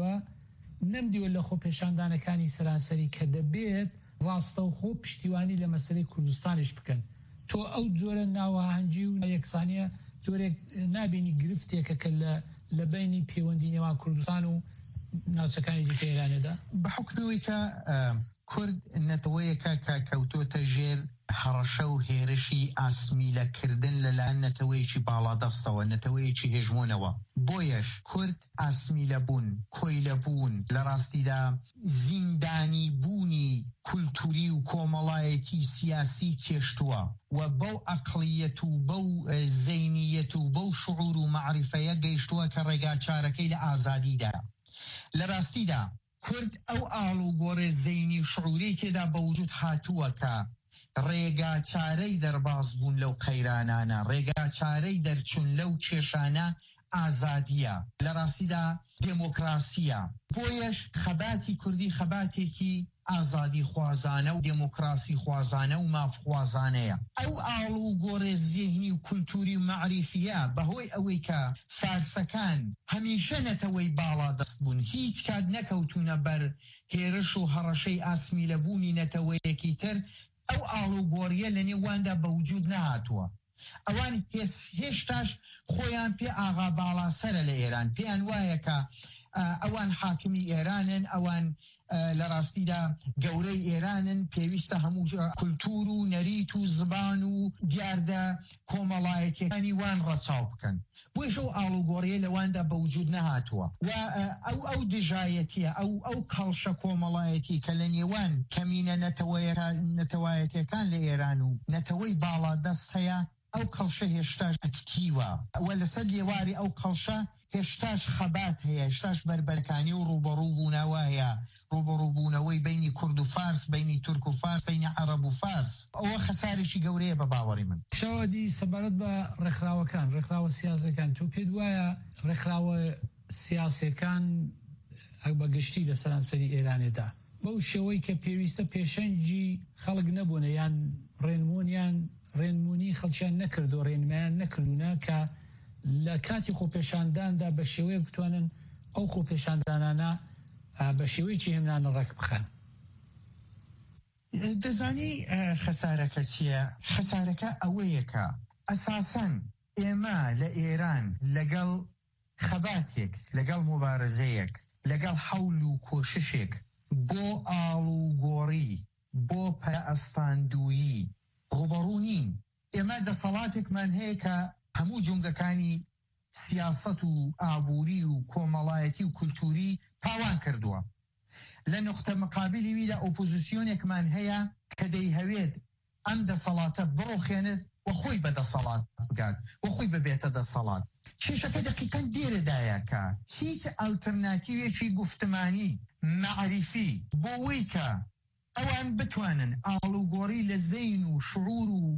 [SPEAKER 2] نەمدیوە لە خۆ پێشاندانەکانی سەرانسەری کە دەبێت ڕاستە و خۆ پشتیوانی لە مەسەلەی کوردستانیش بکەن تۆ ئەو جۆرە ناوەهەنگی و یەکسانیە جۆرێک نابینی گرفتێکە کە لە بینی پەیوەندی نێوان کوردستان و ناوچەکانی دیکە ئێرانەدا
[SPEAKER 5] بە حکمەوەی کە کورد نەتەوەیەکە کە کەوتۆتە ژێر هەڕەشە و هێرشی ئاسمیلەکردن لەلایەن نەتەوەیەکی باڵادەستەوە نەتەوەیەکی هێژمونەوە بۆیەش کورد ئاسمیلەبوون کۆیلەبوون لە ڕاستیدا زیندانی بوونی کولتوری و کۆمەڵایەتی سیاسی چێشتووە و بەو عەقڵیەت و بەو زەینیەت و بەو شعور و مەعریفەیە گەیشتووە کە ڕێگا چارەکەی لە ئازادیدا لە ڕاستیدا کورد ئەو ئاڵ و گۆڕێ زەینی شعوری تێدا بەوجود هاتووە کە ڕێگا چارەی دەرباز بوون لەو قەیرانانە ڕێگا چارەی دەرچوون لەو کێشانە ئازادیە لە ڕاستیدا دموکراسیە بۆیەش خەباتی کوردی خەباتێکی ئازادی خوازانە و دموکراسی خوازانە و مافخوازانەیە ئەو ئاڵ و گۆڕێ زیهنی و کولتوری و مەعریفیە بەهۆی ئەوەی کە فارسەکان هەمیشە نەتەوەی باڵا دەست بوون هیچ کات نەکەوتونە بەر هێرش و هەڕەشەی ئاسمیلەبوونی نەتەوەیەکی تر ئەو ئاڵ و گۆڕیە لە نێواندا بەوجود نەهاتووە ئەوان هێشتاش خۆیان پێ ئاغا باڵاسەرە لە ئێران پێیان وایە کە ئەوان حاکمی ئێرانن ئەوان لە ڕاستیدا گەورەی ئێرانن پێویستە هەموو کولتور و نەریت و زبان و دیاردە کۆمەڵایەتیەکانی وان ڕەچاو بکەن بۆیش ئەو ئاڵوگۆڕیە لەواندا بەوجود نەهاتووە و ئەو دژایەتیە ئەو قەڵشە کۆمەڵایەتی کە لە نێوان کەمینە نەتەوایەتیەکان لە ئێران و نەتەوەی باڵا دەست هەیە ئەو قەڵشە هێشتاش ئەکتیوە و لەسەر لێواری ئەو قەڵشە هێشتاش خەبات هەیە هێشتاش بەربەرکانی و ڕوبەڕوو بوونەوە هەیە ڕوبەڕووبوونەوەی بینی کورد و فارس بینی تورک و فارس بینی عەرەب و فارس ئەوە خەسارێکی گەورەیە بە باوەڕی من
[SPEAKER 2] شاوەدی سەبارەت بە ڕێکخراوەکان ڕێکخراوە سیاسەکان تۆ پێت وایە ڕێکخراوە سیاسەکان بە گشتی لە سەرانسەری ئێرانێدا بەو شێوەی کە پێویستە پێشەنگی خەڵک نەبوونە یان ڕێنمونی خەڵکیان نەکرد و ڕێنمایان نەکردونە کە لە کاتی خۆپێشانداندا بە شێوەیە بتوانن ئەو خۆپێشاندانانە بە شێوەیەکی هێمنانە ڕێک بخەن
[SPEAKER 5] دەزانی خەسارەکە چییە؟ خەسارەکە ئەوەیەکە ئەساسەن ئێمە لە ئێران لەگەڵ خەباتێک لەگەڵ مبارەزەیەک لەگەڵ حەول و کۆششێک بۆ ئاڵ و گۆڕی بۆ پەرئەستاندوویی ڕوبەڕوو نین ئێمە دەسەڵاتێکمان هەیە کە هەموو جونگەکانی سیاست و ئابووری و کۆمەڵایەتی و کولتوری پاوان کردووە لە نقطە مقابلی ویدا ئۆپۆزیسیۆنێکمان هەیە کە دەیهەوێت ئەم دەسەڵاتە بڕۆخێنێت و خۆی بە دەسەڵات بگات و خۆی ببێتە دەسەڵات کێشەکە دقیقاً دێرەدایە کە هیچ ئالتەرناتیوێکی گوفتمانی معریفی بۆەوەی کە ئەوان بتوانن ئاڵوگۆڕی لە زەین و شعور و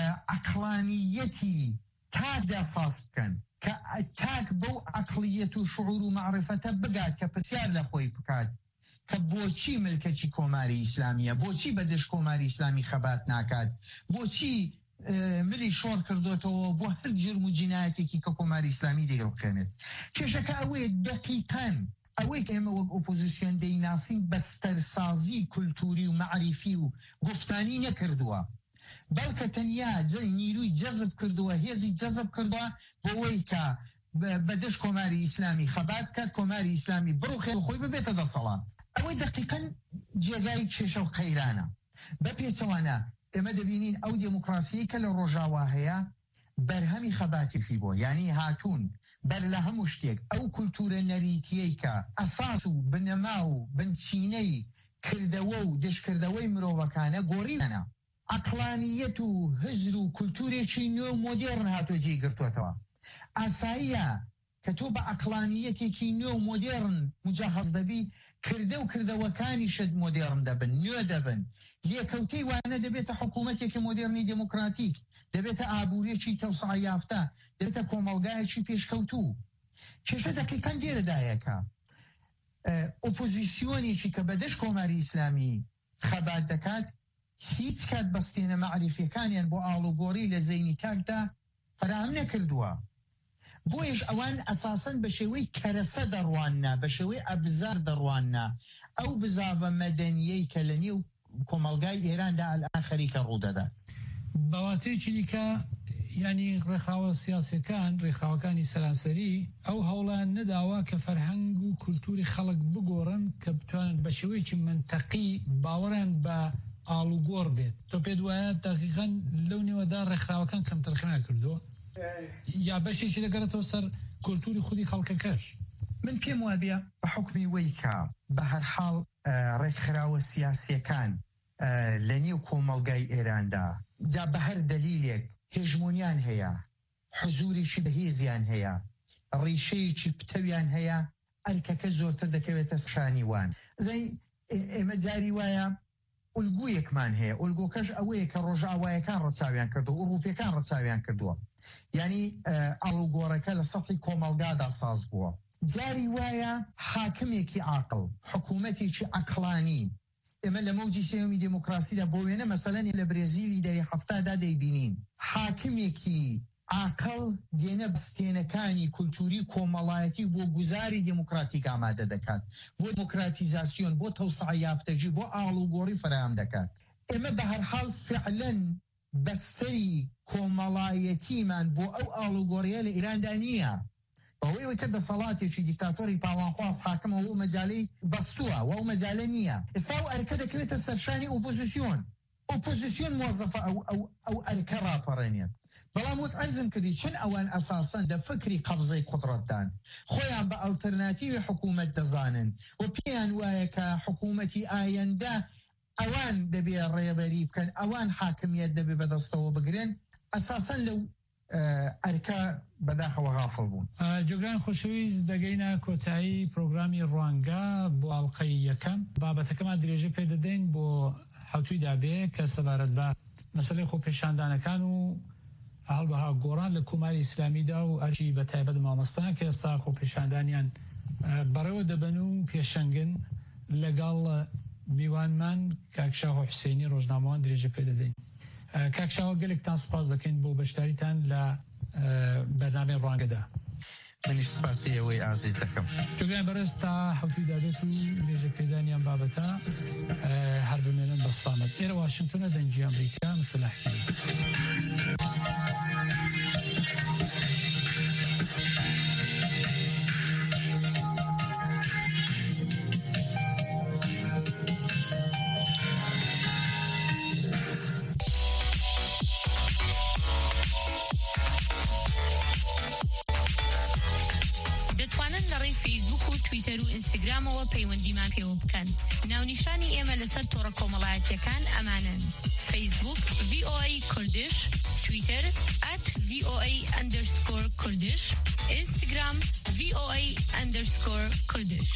[SPEAKER 5] عەقڵانیەتی تاکدا ساز بکەن کە تاک بەو عەقڵیەت و شعور و معرفەتە بگات کە پرسیار لە خۆی بکات کە بۆچی ملکەتی کۆماری ئیسلامیە بۆچی بەدەش کۆماری ئیسلامی خەبات ناکات بۆچی ملی شۆڕ کردوێتەوە بۆ هەر جرم و جینایەتێکی کە کۆماری ئیسلامی دەیڕکێنێت کێشەکە ئەوەیە دقیقاً ئەوەی کە ئێمە وەک ئۆپۆزیسیۆن دەیناسین بەستەرسازی کولتوری و معریفی و گفتانی نەکردووە بەڵکە تەنیا نیروی جەزب کردووە هێزی جەزب کردووە بۆەوەی کە بەدەش کۆماری ئیسلامی خەبات کات کۆماری ئیسلامی بڕوخێ و خۆی ببێتە دەسەڵات ئەوەی دقیقاً جێگای کێشە و قەیرانە بە پێچەوانە ئێمە دەبینین ئەو دموکراسی کە لە ڕۆژاوا هەیە بەرهەمی خەباتیفی بۆ یعنی هاتوون بەر لە هەموو شتێک ئەو کولتورە نەریتیەی کە ئەساس و بنەما و بنچینەی کردەوە و دشکردەوەی مرۆڤەکانە گۆڕینەنە عەقڵانیەت و هزر و کولتورێکی نوێ و مۆدێرن هاتۆ جێی گرتوێتەوە ئاساییە کە تۆ بە عەقڵانیەتێکی نوێ و مۆدێرن مجەهەز دەبی کردە و کردەوەکانی شت مۆدێرن دەبن نوێ دەبن لێکەوتەی وانە دەبێتە حکوومەتێکی مۆدێرنی دموکراتیک دەبێتە ئابووریەکی تەوسعە یافتە دەبێتە کۆمەڵگایەکی پێشکەوتوو کێشە دەقیقاً دێرەدایەکە ئۆپۆزیسیۆنێکی کە بەدەش کۆماری ئیسلامی خەبات دەکات هیچ کات بەستێنە مەعریفیەکانیان بۆ ئاڵوگۆڕی لە زەینی تاکدا فراهم نەکردووە. بۆیش ئەوان ئەساسەن بە شێوەی کەرەسە دەڕواننا، بە شێوەی ئەبزار دەڕواننا ئەو بزاوە مەدەنیەی کە لە نێو کۆمەلگای ئێراندا ئەلان خەریکە ڕوودەدات.
[SPEAKER 2] بەواتەیەکی دیکە ینی ڕێکخراوە سیاسەکان ڕێکخراوەکانی سەرانسەری ئەو هەوڵان نەداوە کە فەرهەنگ و کولتوری خەڵک بگۆڕن کە بتوانن بە شێوەیەکی منتەقی باوەڕیان بە ئاڵوگۆڕ بێت. تۆ پێت وایە دەقیقەن لەو نێوەدا ڕێکخراوەکان کەم تەرخەنا کردووە یا بەشێکی دەگەڕێتەوە سەر کولتوری خودی خەڵکەکەش؟
[SPEAKER 5] من پێم وابێ بە حکمی وەی کە بە هەر حاڵ ڕێکخراوە سیاسیەکان لە نێو کۆمەلگای ئێراندا جا بە هەر دەلیلێک هێژمۆنیان هەیە، حزوریشی بەهێزیان هەیە، ڕیشەیەکی پتەویان هەیە، ئەرکەکە زۆرتر دەکەوێتە شانی وان. زەی ئێمە جاری وایە ئولگویەکمان هەیە، ئولگۆکەش ئەوەیە کە ڕۆژاوایەکان ڕەچاویان کردو و ڕوفیەکان ڕەچاویان کردووە، یعنی ئاڵوگۆڕەکە لە سەطحی کۆمەلگادا ساز بووە. جاری وایە حاکمێکی عاقڵ، حکوومەتێکی عەقڵانی، ئێمە لە مەوجی سێوەمی دموکراسیدا بۆ وێنە مەسەلەن لە برێزیلی دەی هەفتادا دەیبینین حاکمێکی عاقڵ دێنە بستێنەکانی کولتوری کۆمەڵایەتی بۆ گوزاری دموکراتیک ئامادە دەکات، بۆ دموکراتیزاسیۆن، بۆ تەوسعە یافتەجی، بۆ ئاڵوگۆڕی فراهم دەکات. ئێمە بە هەر حاڵ فعلەن بەستەری کۆمەڵایەتیمان بۆ ئەو ئاڵوگۆڕیە لە ئیراندا نییە. بەوەی کە دەسەڵاتێکی دیکتاتۆری پاوانخواست حاکمە و مەجالەی بەستووە و ئەو مەجالە نییە. ئێستا ئەو ئەرکە دەکەوێتە سەرشانی ئۆپۆزیسیۆن، ئۆپۆزیسیۆن موظفە ئەو ئەرکە ڕاپەڕێنێت. بەڵام وەک عەرزم کردی چەند ئەوان ئەساسەن دە فکری قەبزەی قودرەتدان خۆیان بە ئەڵتەرناتیوی حکوومەت دەزانن و پێیان وایە کە حکوومەتی ئایەندە ئەوان دەبێ ڕێبەری بکەن، ئەوان حاکمیت دەبێ بەدەستەوە بگرن، ئەساسەن لەو ئەرکە بەداخەوە غافڵ بوون.
[SPEAKER 2] جۆگران خۆشەویست دەگەینە کۆتایی پرۆگرامی ڕوانگە بۆ ئەڵقەی یەکەم. بابەتەکەمان درێژە پێ دەدەین بۆ حوتوی دابێ کە سەبارەت بە مەسەلەی خۆپێشاندانەکان و هەڵبەها گۆڕان لە کۆماری ئیسلامیدا و ئەرچی بە تایبەت مامۆستان کە ئێستا خۆپێشاندانیان بەڕێوە دەبن و پێشەنگن لەگەڵ میوانمان کاکشاو حوسێنی ڕۆژنامەوان درێژە پێ دەدەین. کاکشاوە گەلێکتان سپاس دەکەین بۆ بەشداریتان لە بەرنامەی ڕوانگەدا.
[SPEAKER 5] منی سپاسی ئەوەی ئازیز دەکەم.
[SPEAKER 2] جۆگران بەڕێز تا حوتوی دابێت و درێژە پێدانیان بابەتە هەر بمێنن بە سلامەت. ئێرە واشنگتۆنە دەنجی ئەمریکا مسلحکی.
[SPEAKER 1] تویتر و ئینستاگرامەوە پەیوەندیمان پێوە بکەن. ناونیشانی ئێمە لەسەر تۆڕە کۆمەڵایەتیەکان ئەمانن: فەیسبوک VOA کوردش، تویتر @VOA_کوردش، ئینستاگرام VOA_کوردش.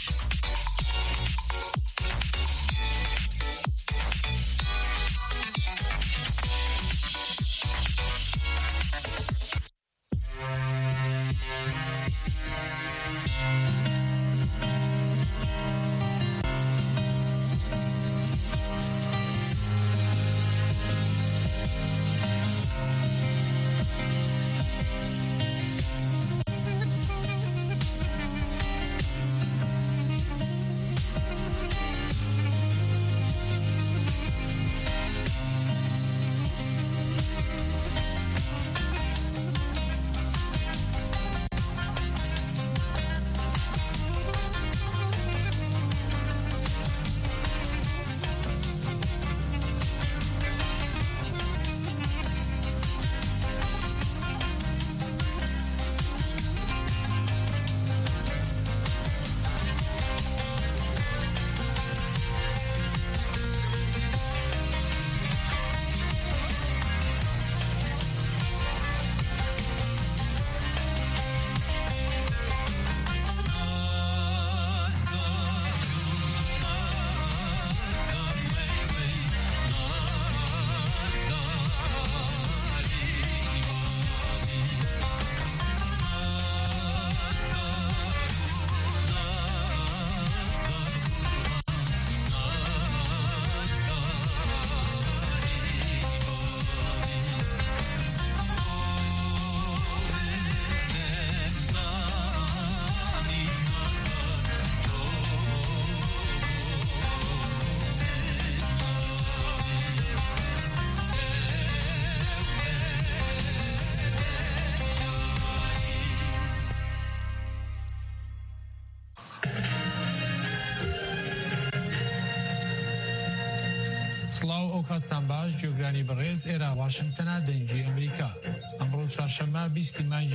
[SPEAKER 2] سڵاو ئەو کاتتان باش گوێگرانی بەڕێز ئێرە واشنگتنە دەنگی ئەمریکا ئەمڕۆ چوارشەممە 20 مانگی